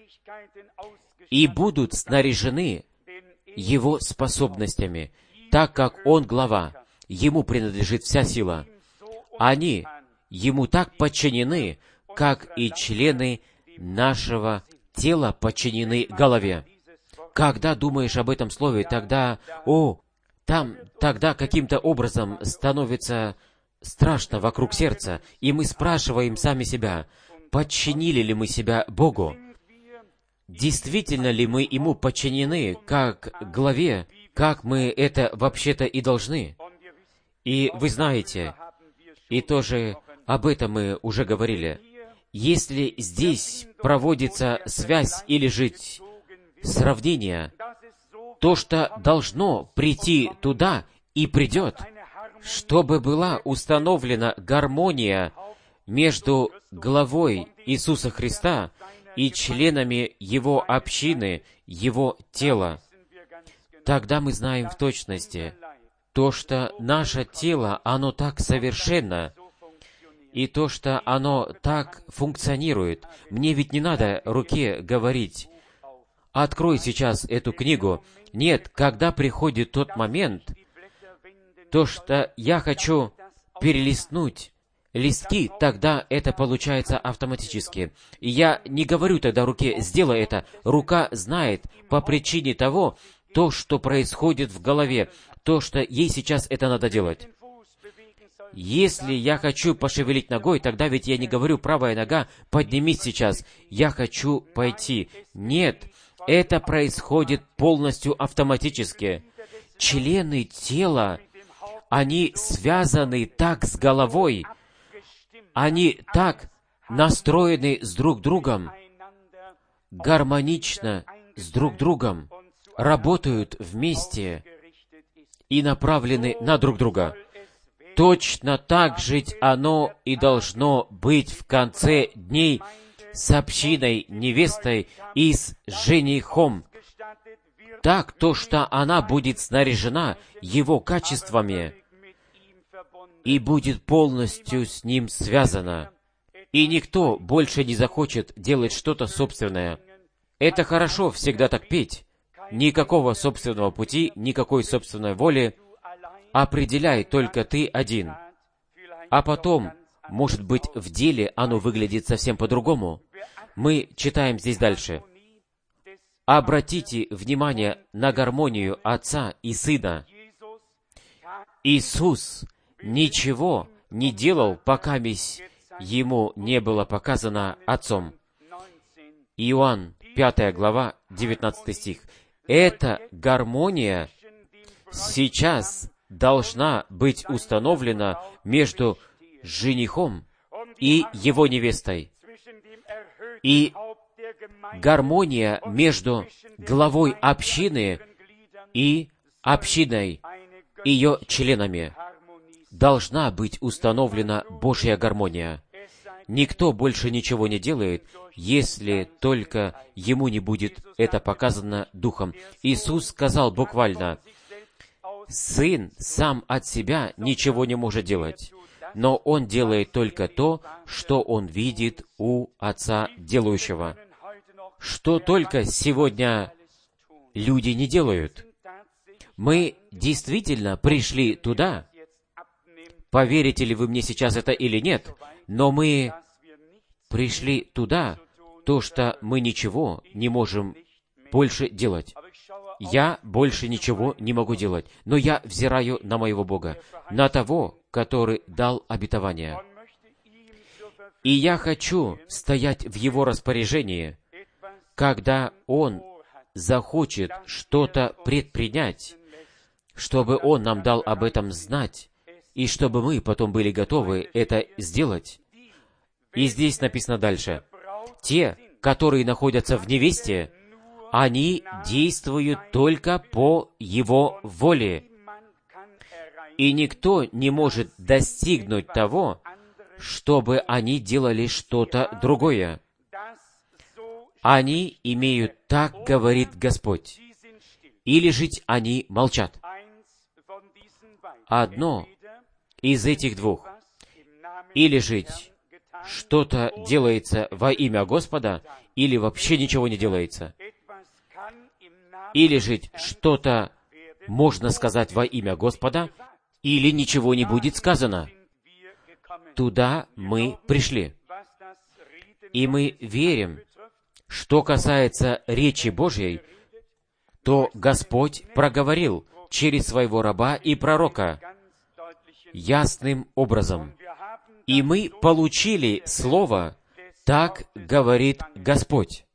и будут снаряжены Его способностями, так как Он глава, Ему принадлежит вся сила. Они Ему так подчинены, как и члены нашего тела подчинены голове. Когда думаешь об этом слове, тогда, о, там, тогда каким-то образом становится страшно вокруг сердца, и мы спрашиваем сами себя, подчинили ли мы себя Богу? Действительно ли мы Ему подчинены, как главе, как мы это вообще-то и должны? И вы знаете, и тоже об этом мы уже говорили, если здесь проводится связь или жить сравнение, то, что должно прийти туда и придет, чтобы была установлена гармония между главой Иисуса Христа и членами Его общины, Его тела, тогда мы знаем в точности то, что наше тело, оно так совершенно, и то, что оно так функционирует. Мне ведь не надо руке говорить, открой сейчас эту книгу. Нет, когда приходит тот момент, то, что я хочу перелистнуть листки, тогда это получается автоматически. И я не говорю тогда руке, сделай это. Рука знает по причине того, то, что происходит в голове, то, что ей сейчас это надо делать. Если я хочу пошевелить ногой, тогда ведь я не говорю, правая нога, поднимись сейчас, я хочу пойти. Нет, это происходит полностью автоматически. Члены тела, они связаны так с головой, они так настроены с друг другом, гармонично с друг другом, работают вместе и направлены на друг друга. Точно так же оно и должно быть в конце дней с общиной, невестой и с женихом. Так, то, что она будет снаряжена его качествами и будет полностью с ним связана. И никто больше не захочет делать что-то собственное. Это хорошо всегда так петь. Никакого собственного пути, никакой собственной воли. Определяй только ты один. А потом, может быть, в деле оно выглядит совсем по-другому. Мы читаем здесь дальше. Обратите внимание на гармонию Отца и Сына. Иисус ничего не делал, пока Ему не было показано Отцом. Иоанн, пятая глава, девятнадцатый стих. Эта гармония сейчас должна быть установлена между женихом и его невестой. И гармония между главой общины и общиной, ее членами. Должна быть установлена Божья гармония. Никто больше ничего не делает, если только ему не будет это показано Духом. Иисус сказал буквально, Сын сам от себя ничего не может делать, но Он делает только то, что Он видит у Отца делающего. Что только сегодня люди не делают. Мы действительно пришли туда, поверите ли вы мне сейчас это или нет, но мы пришли туда, то, что мы ничего не можем больше делать. Я больше ничего не могу делать, но я взираю на моего Бога, на того, который дал обетование. И я хочу стоять в Его распоряжении, когда Он захочет что-то предпринять, чтобы Он нам дал об этом знать, и чтобы мы потом были готовы это сделать. И здесь написано дальше. Те, которые находятся в невесте, они действуют только по Его воле. И никто не может достигнуть того, чтобы они делали что-то другое. Они имеют «так говорит Господь», или жить они молчат. Одно из этих двух. Или жить что-то делается во имя Господа, или вообще ничего не делается. Или жить что-то можно сказать во имя Господа, или ничего не будет сказано. Туда мы пришли. И мы верим, что касается речи Божьей, то Господь проговорил через своего раба и пророка ясным образом. И мы получили слово «Так говорит Господь».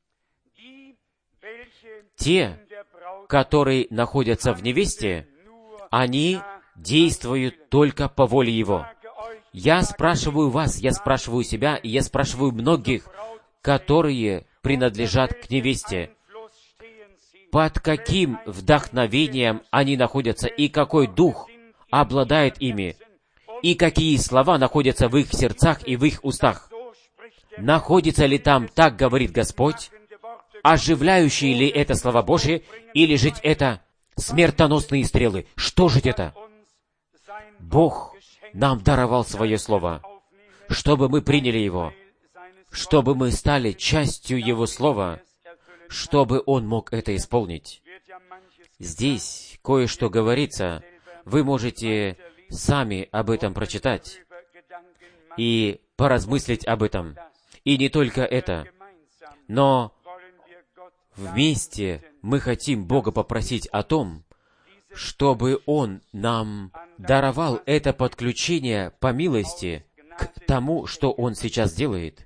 Те, которые находятся в невесте, они действуют только по воле Его. Я спрашиваю вас, я спрашиваю себя, и я спрашиваю многих, которые принадлежат к невесте. Под каким вдохновением они находятся, и какой дух обладает ими, и какие слова находятся в их сердцах и в их устах. Находится ли там «так говорит Господь», оживляющие ли это слова Божьи, или же это смертоносные стрелы? Что же это? Бог нам даровал свое слово, чтобы мы приняли его, чтобы мы стали частью Его слова, чтобы Он мог это исполнить. Здесь кое-что говорится, вы можете сами об этом прочитать и поразмыслить об этом. И не только это, но вместе мы хотим Бога попросить о том, чтобы Он нам даровал это подключение по милости к тому, что Он сейчас делает.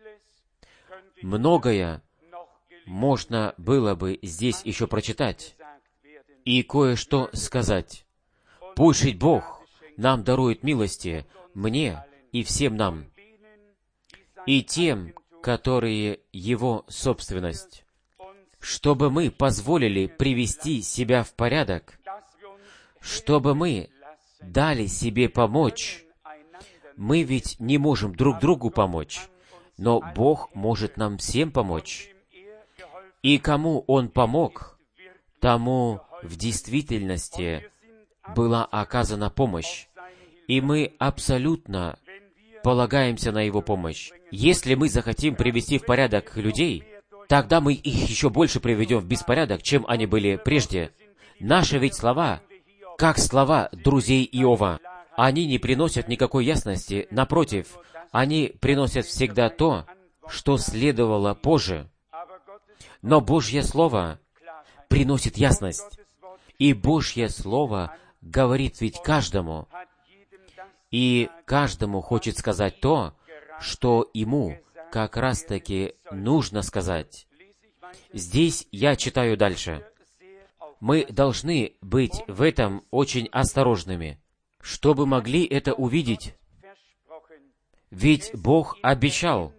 Многое можно было бы здесь еще прочитать и кое-что сказать. Пусть же Бог нам дарует милости, мне и всем нам, и тем, которые Его собственность, чтобы мы позволили привести себя в порядок, чтобы мы дали себе помочь. Мы ведь не можем друг другу помочь, но Бог может нам всем помочь. И кому Он помог, тому в действительности была оказана помощь. И мы абсолютно полагаемся на Его помощь. Если мы захотим привести в порядок людей, тогда мы их еще больше приведем в беспорядок, чем они были прежде. Наши ведь слова, как слова друзей Иова, они не приносят никакой ясности. Напротив, они приносят всегда то, что следовало позже. Но Божье Слово приносит ясность. И Божье Слово говорит ведь каждому. И каждому хочет сказать то, что ему как раз-таки нужно сказать. Здесь я читаю дальше. Мы должны быть в этом очень осторожными, чтобы могли это увидеть. Ведь Бог обещал,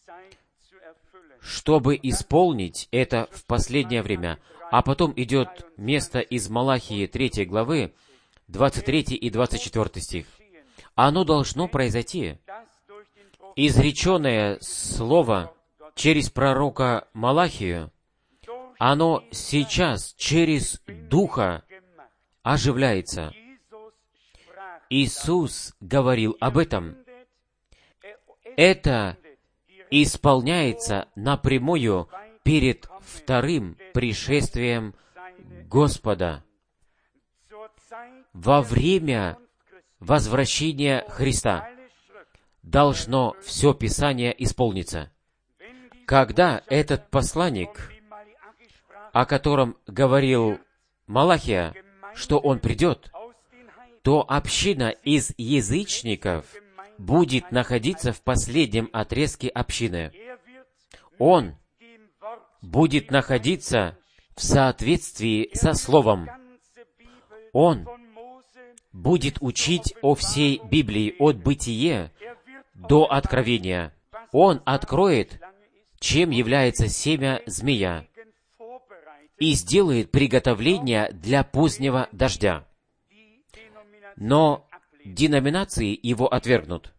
чтобы исполнить это в последнее время. А потом идет место из Малахии третьей главы, двадцать третий и двадцать четвёртый стих. Оно должно произойти. Изреченное слово через пророка Малахию, оно сейчас через Духа оживляется. Иисус говорил об этом. Это исполняется напрямую перед вторым пришествием Господа. Во время возвращения Христа должно все Писание исполниться. Когда этот посланник, о котором говорил Малахия, что он придет, то община из язычников будет находиться в последнем отрезке общины. Он будет находиться в соответствии со Словом. Он будет учить о всей Библии, от Бытия до Откровения. Он откроет, чем является семя змея, и сделает приготовление для позднего дождя. Но деноминации его отвергнут.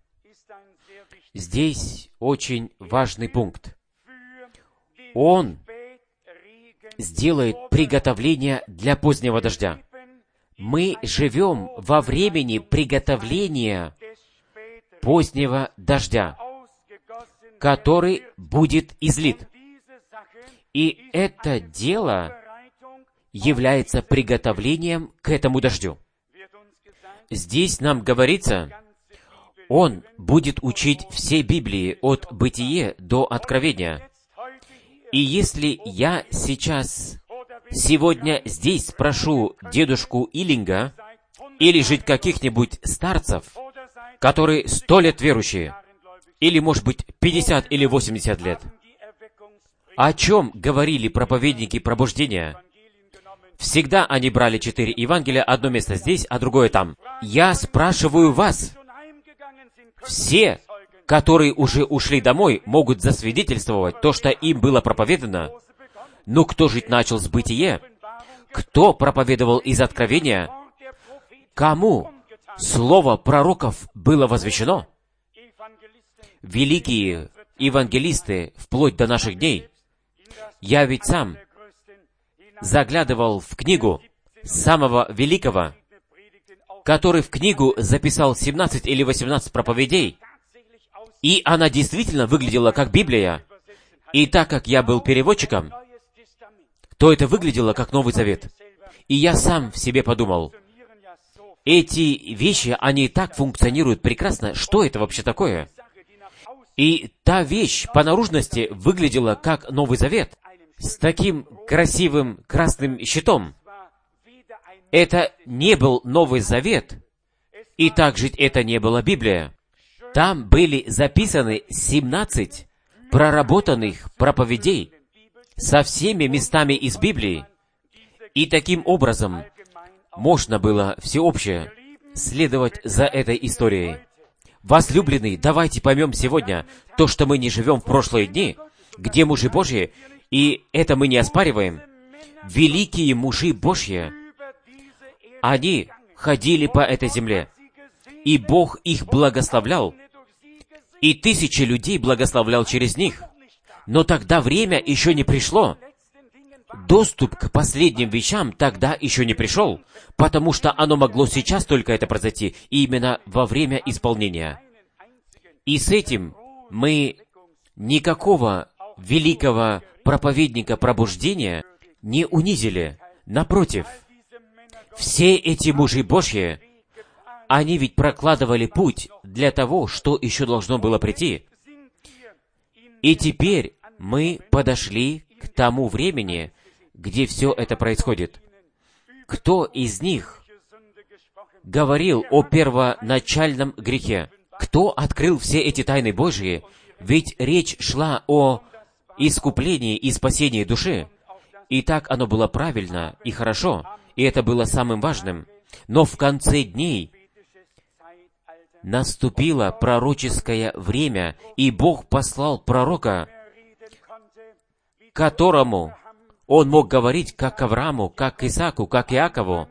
Здесь очень важный пункт. Он сделает приготовление для позднего дождя. Мы живем во времени приготовления позднего дождя, который будет излит. И это дело является приготовлением к этому дождю. Здесь нам говорится, Он будет учить все Библии от Бытия до Откровения. И если я сейчас, сегодня здесь спрошу дедушку Иллинга или же каких-нибудь старцев, которые сто лет верующие, или, может быть, пятьдесят или восемьдесят лет, о чем говорили проповедники пробуждения? Всегда они брали четыре Евангелия, одно место здесь, а другое там. Я спрашиваю вас, все, которые уже ушли домой, могут засвидетельствовать то, что им было проповедано. Но кто жить начал с Бытия? Кто проповедовал из Откровения? Кому слово пророков было возвещено? Великие евангелисты вплоть до наших дней. Я ведь сам заглядывал в книгу самого великого, который в книгу записал семнадцать или восемнадцать проповедей, и она действительно выглядела как Библия. И так как я был переводчиком, то это выглядело как Новый Завет. И я сам в себе подумал, эти вещи, они так функционируют прекрасно, что это вообще такое? И та вещь по наружности выглядела как Новый Завет, с таким красивым красным щитом. Это не был Новый Завет, и также это не была Библия. Там были записаны семнадцать проработанных проповедей со всеми местами из Библии, и таким образом можно было всеобще следовать за этой историей. Возлюбленные, давайте поймем сегодня то, что мы не живем в прошлые дни, где мужи Божьи, и это мы не оспариваем. Великие мужи Божьи, они ходили по этой земле, и Бог их благословлял, и тысячи людей благословлял через них. Но тогда время еще не пришло. Доступ к последним вещам тогда еще не пришел, потому что оно могло сейчас только это произойти, именно во время исполнения. И с этим мы никакого великого проповедника пробуждения не унизили. Напротив, все эти мужи Божьи, они ведь прокладывали путь для того, что еще должно было прийти. И теперь мы подошли к тому времени, где все это происходит. Кто из них говорил о первоначальном грехе? Кто открыл все эти тайны Божьи? Ведь речь шла о искуплении и спасении души. И так оно было правильно и хорошо, и это было самым важным. Но в конце дней наступило пророческое время, и Бог послал пророка, которому он мог говорить как к Аврааму, как к Исааку, как к Иакову.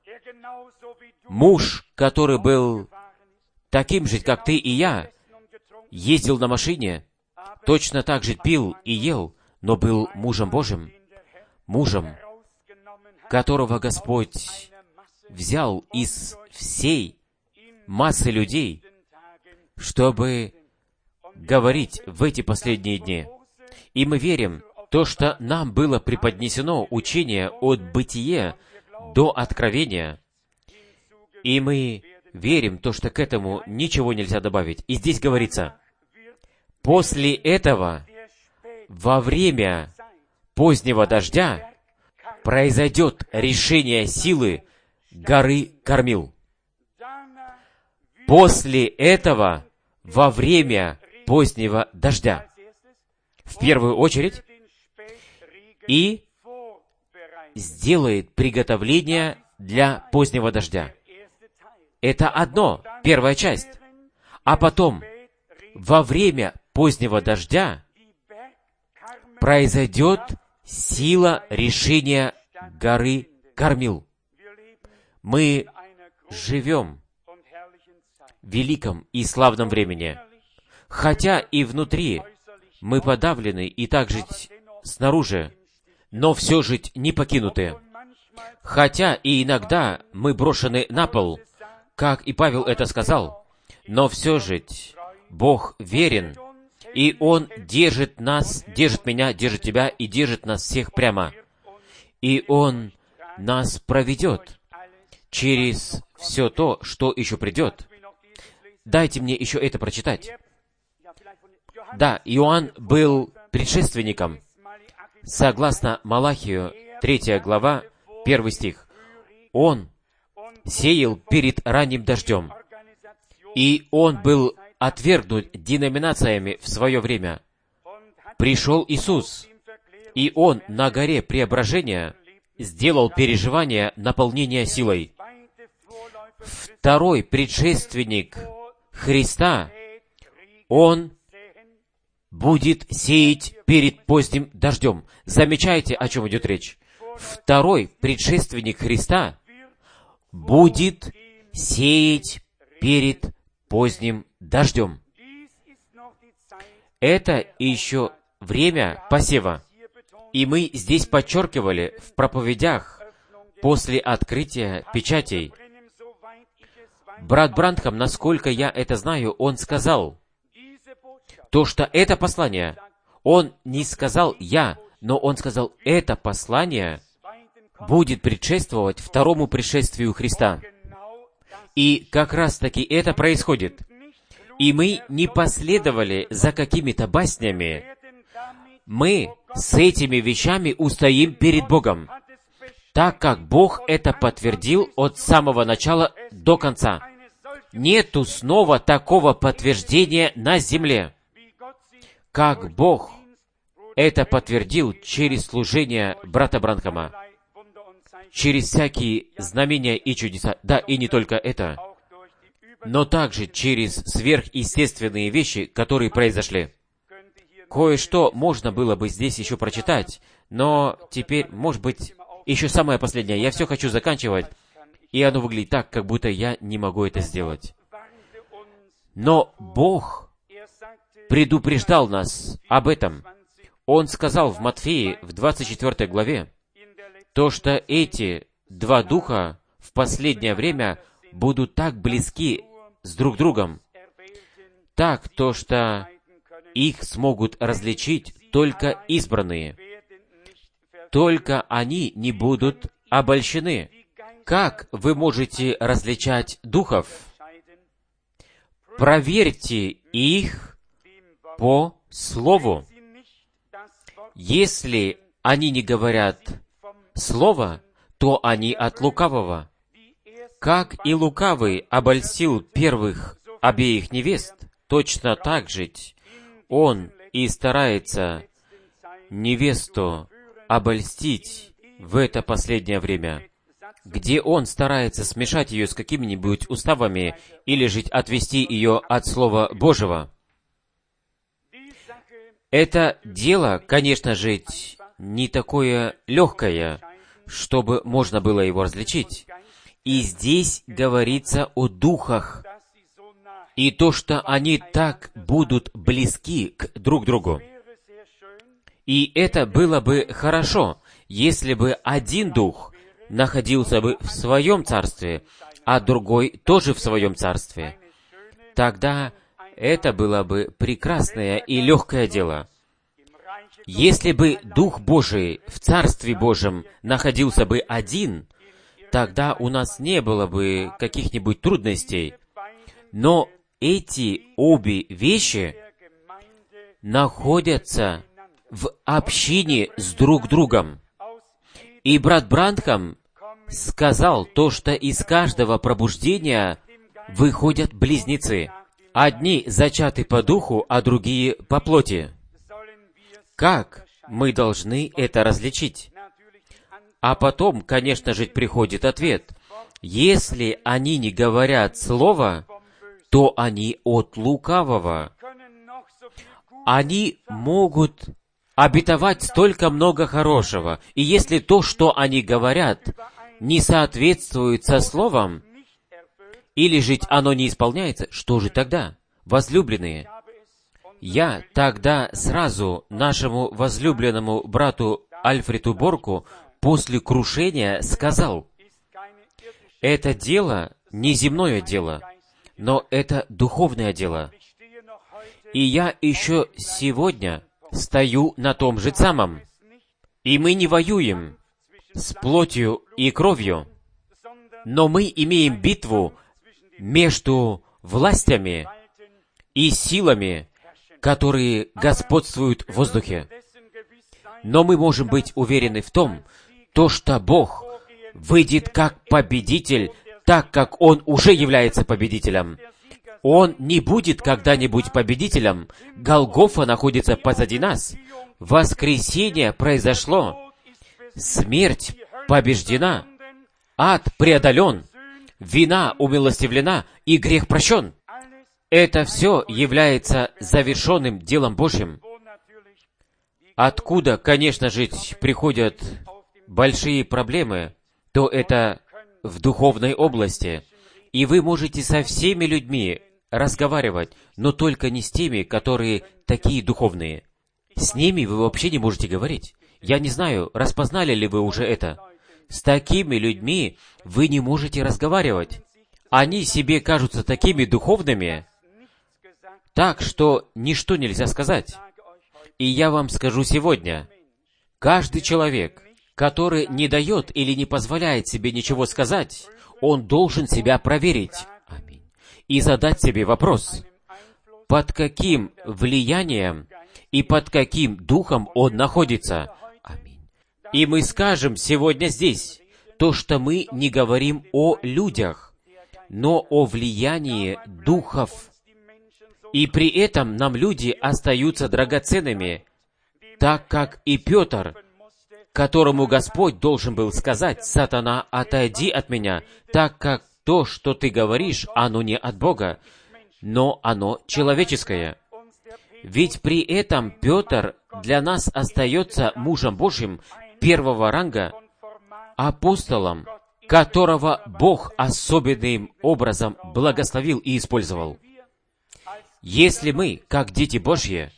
Муж, который был таким же, как ты и я, ездил на машине, точно так же пил и ел, но был мужем Божьим, мужем, которого Господь взял из всей массы людей, чтобы говорить в эти последние дни. И мы верим, то, что нам было преподнесено учение от бытия до откровения, и мы верим, то, что к этому ничего нельзя добавить. И здесь говорится, после этого, во время позднего дождя, произойдет решение силы горы Кормил. После этого, во время позднего дождя, в первую очередь, и сделает приготовление для позднего дождя. Это одно, первая часть. А потом, во время позднего дождя, произойдет сила решения горы Кормил. Мы живем в великом и славном времени. Хотя и внутри мы подавлены, и также снаружи, но все же не покинуты. Хотя и иногда мы брошены на пол, как и Павел это сказал, но все же Бог верен, и Он держит нас, держит меня, держит тебя и держит нас всех прямо. И Он нас проведет через все то, что еще придет. Дайте мне еще это прочитать. Да, Иоанн был предшественником. Согласно Малахию, третья глава, первый стих. Он сеял перед ранним дождем, и он был отвергнут деноминациями в свое время. Пришел Иисус, и Он на горе Преображения сделал переживание наполнения силой. Второй предшественник Христа, Он будет сеять перед поздним дождем. Замечаете, о чем идет речь? Второй предшественник Христа будет сеять перед поздним дождем. Это еще время посева. И мы здесь подчеркивали в проповедях после открытия печатей. Брат Бранхам, насколько я это знаю, он сказал, то, что это послание, он не сказал «я», но он сказал, это послание будет предшествовать второму пришествию Христа. И как раз-таки это происходит. И мы не последовали за какими-то баснями. Мы с этими вещами устоим перед Богом, так как Бог это подтвердил от самого начала до конца. Нету снова такого подтверждения на земле, как Бог это подтвердил через служение брата Бранхама, через всякие знамения и чудеса. Да, и не только это. но также через сверхъестественные вещи, которые произошли. Кое-что можно было бы здесь еще прочитать, но теперь, может быть, еще самое последнее. Я все хочу заканчивать, и оно выглядит так, как будто я не могу это сделать. Но Бог предупреждал нас об этом. Он сказал в Матфеи, в двадцать четвёртой главе, то, что эти два духа в последнее время будут так близки с друг другом, так, то, что их смогут различить только избранные. Только они не будут обольщены. Как вы можете различать духов? Проверьте их по слову. Если они не говорят слово, то они от лукавого. Как и лукавый обольстил первых обеих невест, точно так же он и старается невесту обольстить в это последнее время, где он старается смешать ее с какими-нибудь уставами или же отвести ее от Слова Божьего. Это дело, конечно же, не такое легкое, чтобы можно было его различить. И здесь говорится о духах, и то, что они так будут близки к друг другу. И это было бы хорошо, если бы один дух находился бы в своем царстве, а другой тоже в своем царстве. Тогда это было бы прекрасное и легкое дело. Если бы Дух Божий в Царстве Божьем находился бы один, тогда у нас не было бы каких-нибудь трудностей. Но эти обе вещи находятся в общине с друг другом. И брат Бранхам сказал то, что из каждого пробуждения выходят близнецы. Одни зачаты по духу, а другие по плоти. Как мы должны это различить? А потом, конечно же, приходит ответ. Если они не говорят слова, то они от лукавого. Они могут обетовать столько много хорошего. И если то, что они говорят, не соответствует со словом, или же оно не исполняется, что же тогда? Возлюбленные, я тогда сразу нашему возлюбленному брату Альфреду Борку после крушения сказал, это дело не земное дело, но это духовное дело. И я еще сегодня стою на том же самом. И мы не воюем с плотью и кровью, но мы имеем битву между властями и силами, которые господствуют в воздухе. Но мы можем быть уверены в том, то, что Бог выйдет как победитель, так как Он уже является победителем. Он не будет когда-нибудь победителем. Голгофа находится позади нас. Воскресение произошло. Смерть побеждена. Ад преодолен. Вина умилостивлена, и грех прощен. Это все является завершенным делом Божьим. Откуда, конечно же, приходят большие проблемы, то это в духовной области. И вы можете со всеми людьми разговаривать, но только не с теми, которые такие духовные. С ними вы вообще не можете говорить. Я не знаю, распознали ли вы уже это. С такими людьми вы не можете разговаривать. Они себе кажутся такими духовными, так что ничто нельзя сказать. И я вам скажу сегодня, каждый человек, который не дает или не позволяет себе ничего сказать, он должен себя проверить. Аминь. И задать себе вопрос, под каким влиянием и под каким духом он находится. Аминь. И мы скажем сегодня здесь то, что мы не говорим о людях, но о влиянии духов. И при этом нам люди остаются драгоценными, так как и Петр, которому Господь должен был сказать, «Сатана, отойди от меня», так как то, что ты говоришь, оно не от Бога, но оно человеческое. Ведь при этом Петр для нас остается мужем Божьим первого ранга, апостолом, которого Бог особенным образом благословил и использовал. Если мы, как дети Божьи,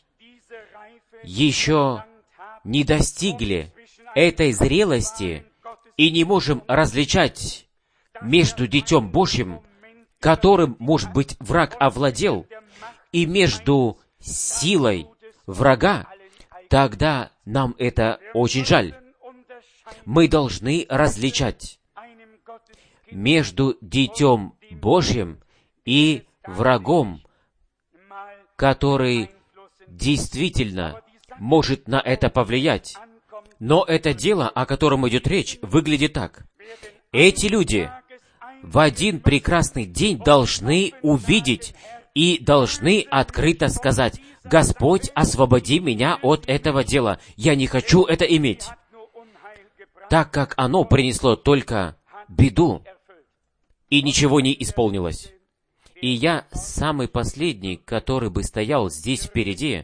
еще не достигли этой зрелости и не можем различать между Детем Божьим, которым, может быть, враг овладел, и между силой врага, тогда нам это очень жаль. Мы должны различать между Детем Божьим и врагом, который действительно может на это повлиять. Но это дело, о котором идет речь, выглядит так. Эти люди в один прекрасный день должны увидеть и должны открыто сказать: «Господь, освободи меня от этого дела. Я не хочу это иметь», так как оно принесло только беду, и ничего не исполнилось. И я самый последний, который бы стоял здесь впереди,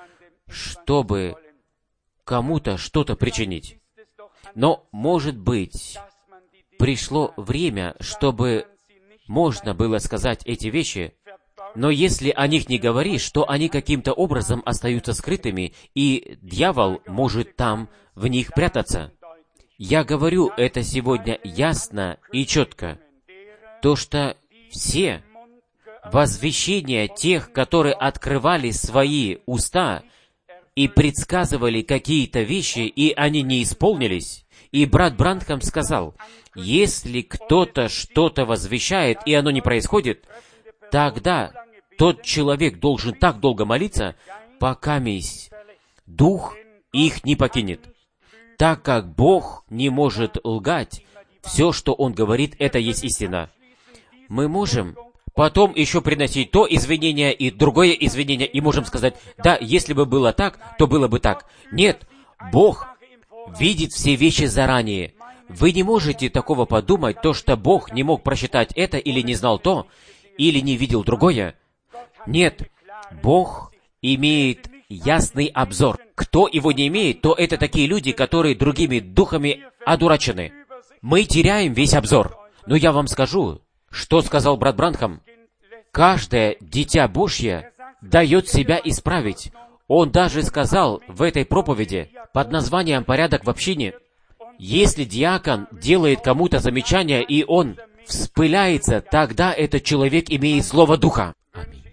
чтобы кому-то что-то причинить. Но, может быть, пришло время, чтобы можно было сказать эти вещи, но если о них не говоришь, то они каким-то образом остаются скрытыми, и дьявол может там в них прятаться. Я говорю это сегодня ясно и четко. То, что все возвещения тех, которые открывали свои уста и предсказывали какие-то вещи, и они не исполнились. И брат Бранхам сказал: если кто-то что-то возвещает, и оно не происходит, тогда тот человек должен так долго молиться, пока месть дух их не покинет. Так как Бог не может лгать, все, что Он говорит, это есть истина. Мы можем потом еще приносить то извинение и другое извинение, и можем сказать: да, если бы было так, то было бы так. Нет, Бог видит все вещи заранее. Вы не можете такого подумать, то, что Бог не мог просчитать это, или не знал то, или не видел другое. Нет, Бог имеет ясный обзор. Кто его не имеет, то это такие люди, которые другими духами одурачены. Мы теряем весь обзор. Но я вам скажу, что сказал брат Бранхам. Каждое дитя Божье дает себя исправить. Он даже сказал в этой проповеди под названием «Порядок в общине», если диакон делает кому-то замечание, и он вспыляется, тогда этот человек имеет слово Духа. Аминь.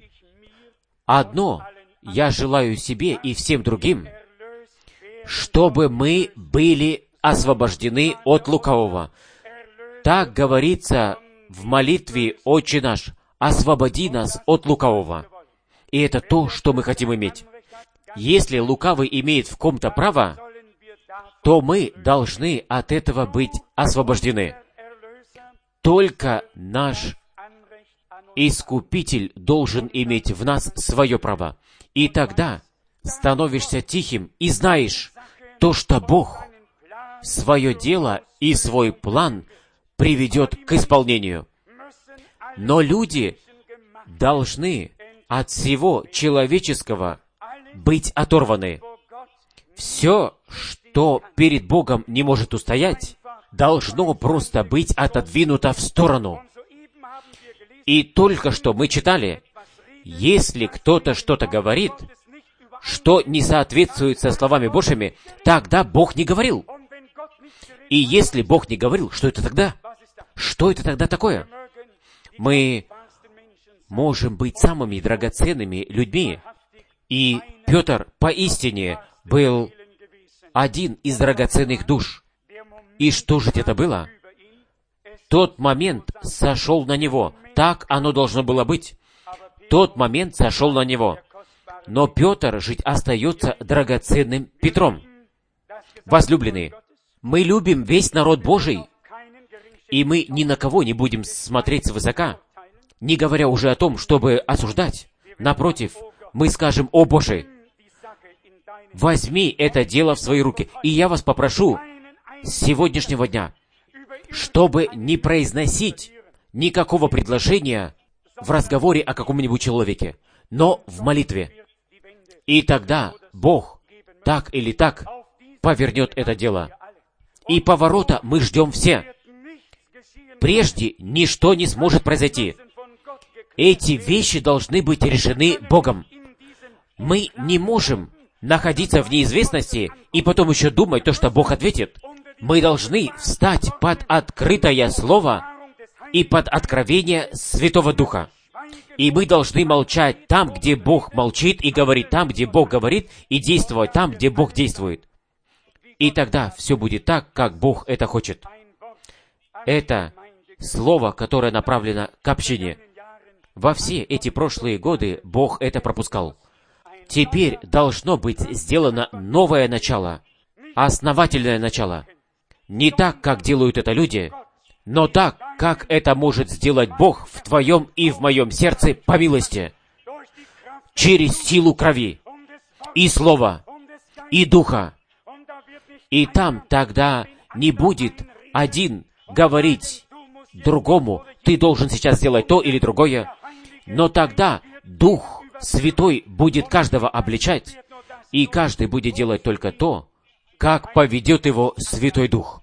Одно я желаю себе и всем другим, чтобы мы были освобождены от лукавого. Так говорится в молитве «Отче наш», «Освободи нас от лукавого». И это то, что мы хотим иметь. Если лукавый имеет в ком-то право, то мы должны от этого быть освобождены. Только наш Искупитель должен иметь в нас свое право. И тогда становишься тихим и знаешь то, что Бог свое дело и свой план приведет к исполнению. Но люди должны от всего человеческого быть оторваны. Все, что перед Богом не может устоять, должно просто быть отодвинуто в сторону. И только что мы читали, если кто-то что-то говорит, что не соответствует со словами Божьими, тогда Бог не говорил. И если Бог не говорил, что это тогда? Что это тогда такое? Мы можем быть самыми драгоценными людьми. И Петр поистине был один из драгоценных душ. И что же это было? Тот момент сошел на него. Так оно должно было быть. Тот момент сошел на него. Но Петр жить остается драгоценным Петром. Возлюбленные, мы любим весь народ Божий, и мы ни на кого не будем смотреть свысока, не говоря уже о том, чтобы осуждать. Напротив, мы скажем: «О Боже, возьми это дело в свои руки». И я вас попрошу с сегодняшнего дня, чтобы не произносить никакого предложения в разговоре о каком-нибудь человеке, но в молитве. И тогда Бог так или так повернет это дело. И поворота мы ждем все. Прежде ничто не сможет произойти. Эти вещи должны быть решены Богом. Мы не можем находиться в неизвестности и потом еще думать то, что Бог ответит. Мы должны встать под открытое Слово и под откровение Святого Духа. И мы должны молчать там, где Бог молчит, и говорить там, где Бог говорит, и действовать там, где Бог действует. И тогда все будет так, как Бог это хочет. Это слово, которое направлено к общине. Во все эти прошлые годы Бог это пропускал. Теперь должно быть сделано новое начало, основательное начало. Не так, как делают это люди, но так, как это может сделать Бог в твоем и в моем сердце по милости, через силу крови, и слова, и духа. И там тогда не будет один говорить другому, ты должен сейчас сделать то или другое, но тогда Дух Святой будет каждого обличать, и каждый будет делать только то, как поведет его Святой Дух.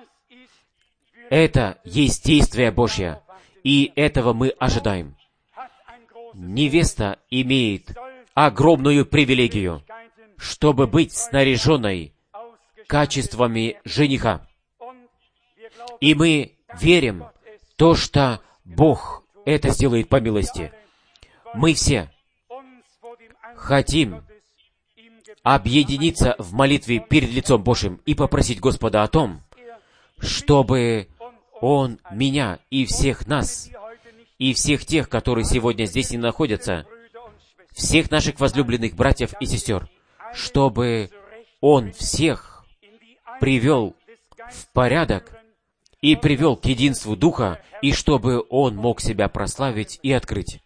Это есть действие Божье, и этого мы ожидаем. Невеста имеет огромную привилегию, чтобы быть снаряженной качествами жениха. И мы верим в то, что Бог это сделает по милости. Мы все хотим объединиться в молитве перед лицом Божьим и попросить Господа о том, чтобы Он меня и всех нас, и всех тех, которые сегодня здесь не находятся, всех наших возлюбленных братьев и сестер, чтобы Он всех привел в порядок и привел к единству Духа, и чтобы Он мог себя прославить и открыть.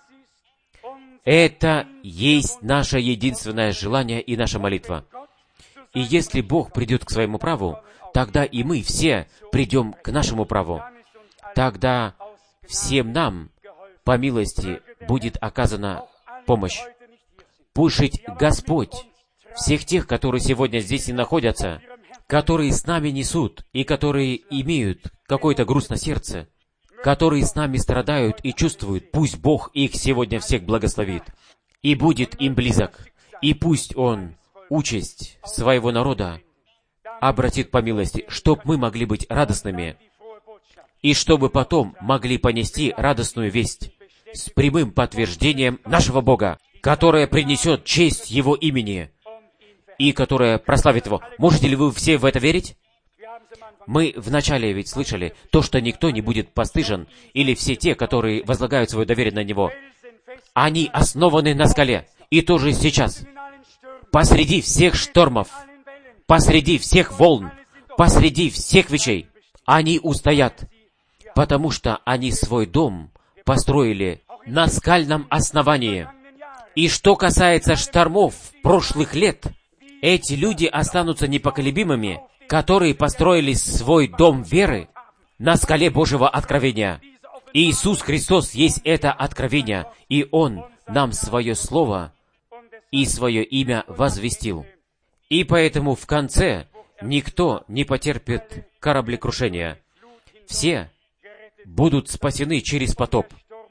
Это есть наше единственное желание и наша молитва. И если Бог придет к своему праву, тогда и мы все придем к нашему праву. Тогда всем нам, по милости, будет оказана помощь. Пусть Господь всех тех, которые сегодня здесь и находятся, которые с нами несут и которые имеют какой-то груз на сердце, которые с нами страдают и чувствуют, пусть Бог их сегодня всех благословит и будет им близок, и пусть Он участь своего народа обратит по милости, чтоб мы могли быть радостными, и чтобы потом могли понести радостную весть с прямым подтверждением нашего Бога, которое принесет честь Его имени и которое прославит Его. Можете ли вы все в это верить? Мы вначале ведь слышали то, что никто не будет постыжен, или все те, которые возлагают свое доверие на Него. Они основаны на скале. И тоже сейчас. Посреди всех штормов, посреди всех волн, посреди всех вещей, они устоят, потому что они свой дом построили на скальном основании. И что касается штормов прошлых лет, эти люди останутся непоколебимыми, которые построили свой дом веры на скале Божьего откровения. Иисус Христос есть это откровение, и Он нам свое Слово и свое имя возвестил. И поэтому в конце никто не потерпит кораблекрушения. Все будут спасены через потоп.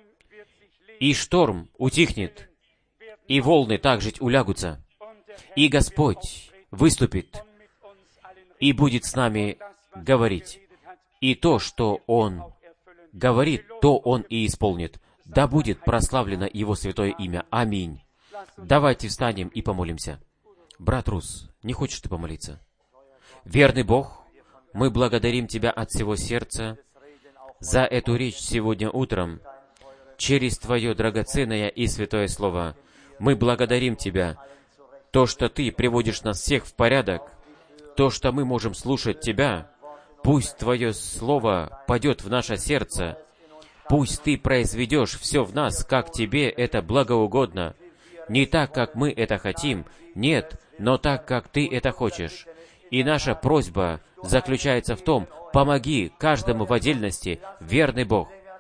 И шторм утихнет, и волны также улягутся. И Господь выступит и будет с нами говорить. И то, что Он говорит, то Он и исполнит. Да будет прославлено Его святое имя. Аминь. Давайте встанем и помолимся. Брат Рус, не хочешь ты помолиться? Верный Бог, мы благодарим Тебя от всего сердца за эту речь сегодня утром, через Твое драгоценное и святое Слово. Мы благодарим Тебя, то, что Ты приводишь нас всех в порядок, то, что мы можем слушать Тебя. Пусть Твое Слово падет в наше сердце. Пусть Ты произведешь все в нас, как Тебе это благоугодно. Не так, как мы это хотим, нет, но так, как Ты это хочешь. И наша просьба заключается в том, помоги каждому в отдельности, верный Бог,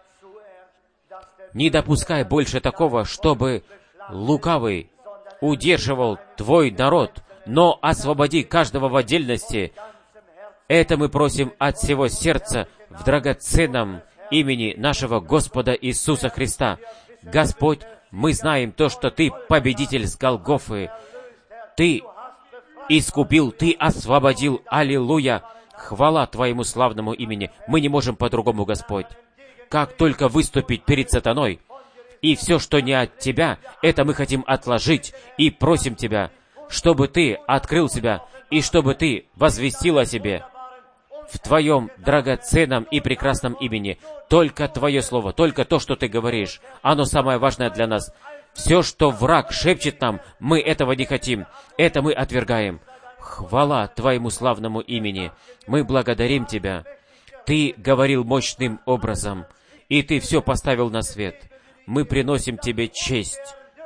Не допускай больше такого, чтобы лукавый удерживал Твой народ, но освободи каждого в отдельности. Это мы просим от всего сердца в драгоценном имени нашего Господа Иисуса Христа. Господь, мы знаем то, что Ты победитель с Голгофы. Ты искупил, Ты освободил. Аллилуйя! Хвала Твоему славному имени. Мы не можем по-другому, Господь. Как только выступить перед сатаной, и все, что не от Тебя, это мы хотим отложить, и просим Тебя, чтобы Ты открыл себя, и чтобы Ты возвестил о себе в Твоем драгоценном и прекрасном имени. Только Твое Слово, только то, что Ты говоришь, оно самое важное для нас. Все, что враг шепчет нам, мы этого не хотим, это мы отвергаем. Хвала Твоему славному имени. Мы благодарим Тебя. Ты говорил мощным образом, и Ты все поставил на свет. Мы приносим Тебе честь.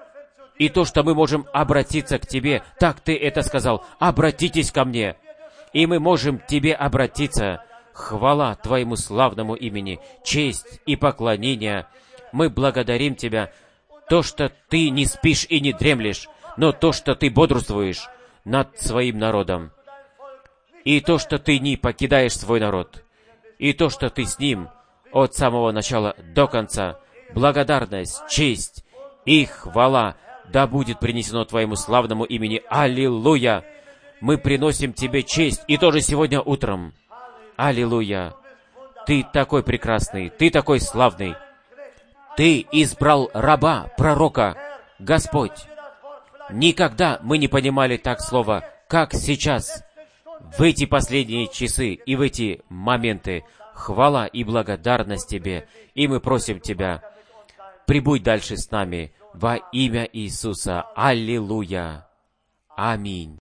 И то, что мы можем обратиться к Тебе, так Ты это сказал, обратитесь ко мне. И мы можем к Тебе обратиться. Хвала Твоему славному имени, честь и поклонение. Мы благодарим Тебя, то, что Ты не спишь и не дремлешь, но то, что Ты бодрствуешь над своим народом. И то, что Ты не покидаешь свой народ. И то, что Ты с ним от самого начала до конца. Благодарность, честь и хвала да будет принесено Твоему славному имени. Аллилуйя! Мы приносим Тебе честь, и тоже сегодня утром. Аллилуйя! Ты такой прекрасный, Ты такой славный. Ты избрал раба, пророка, Господь. Никогда мы не понимали так слова, как сейчас, в эти последние часы и в эти моменты. Хвала и благодарность Тебе, и мы просим Тебя, прибудь дальше с нами во имя Иисуса. Аллилуйя! Аминь.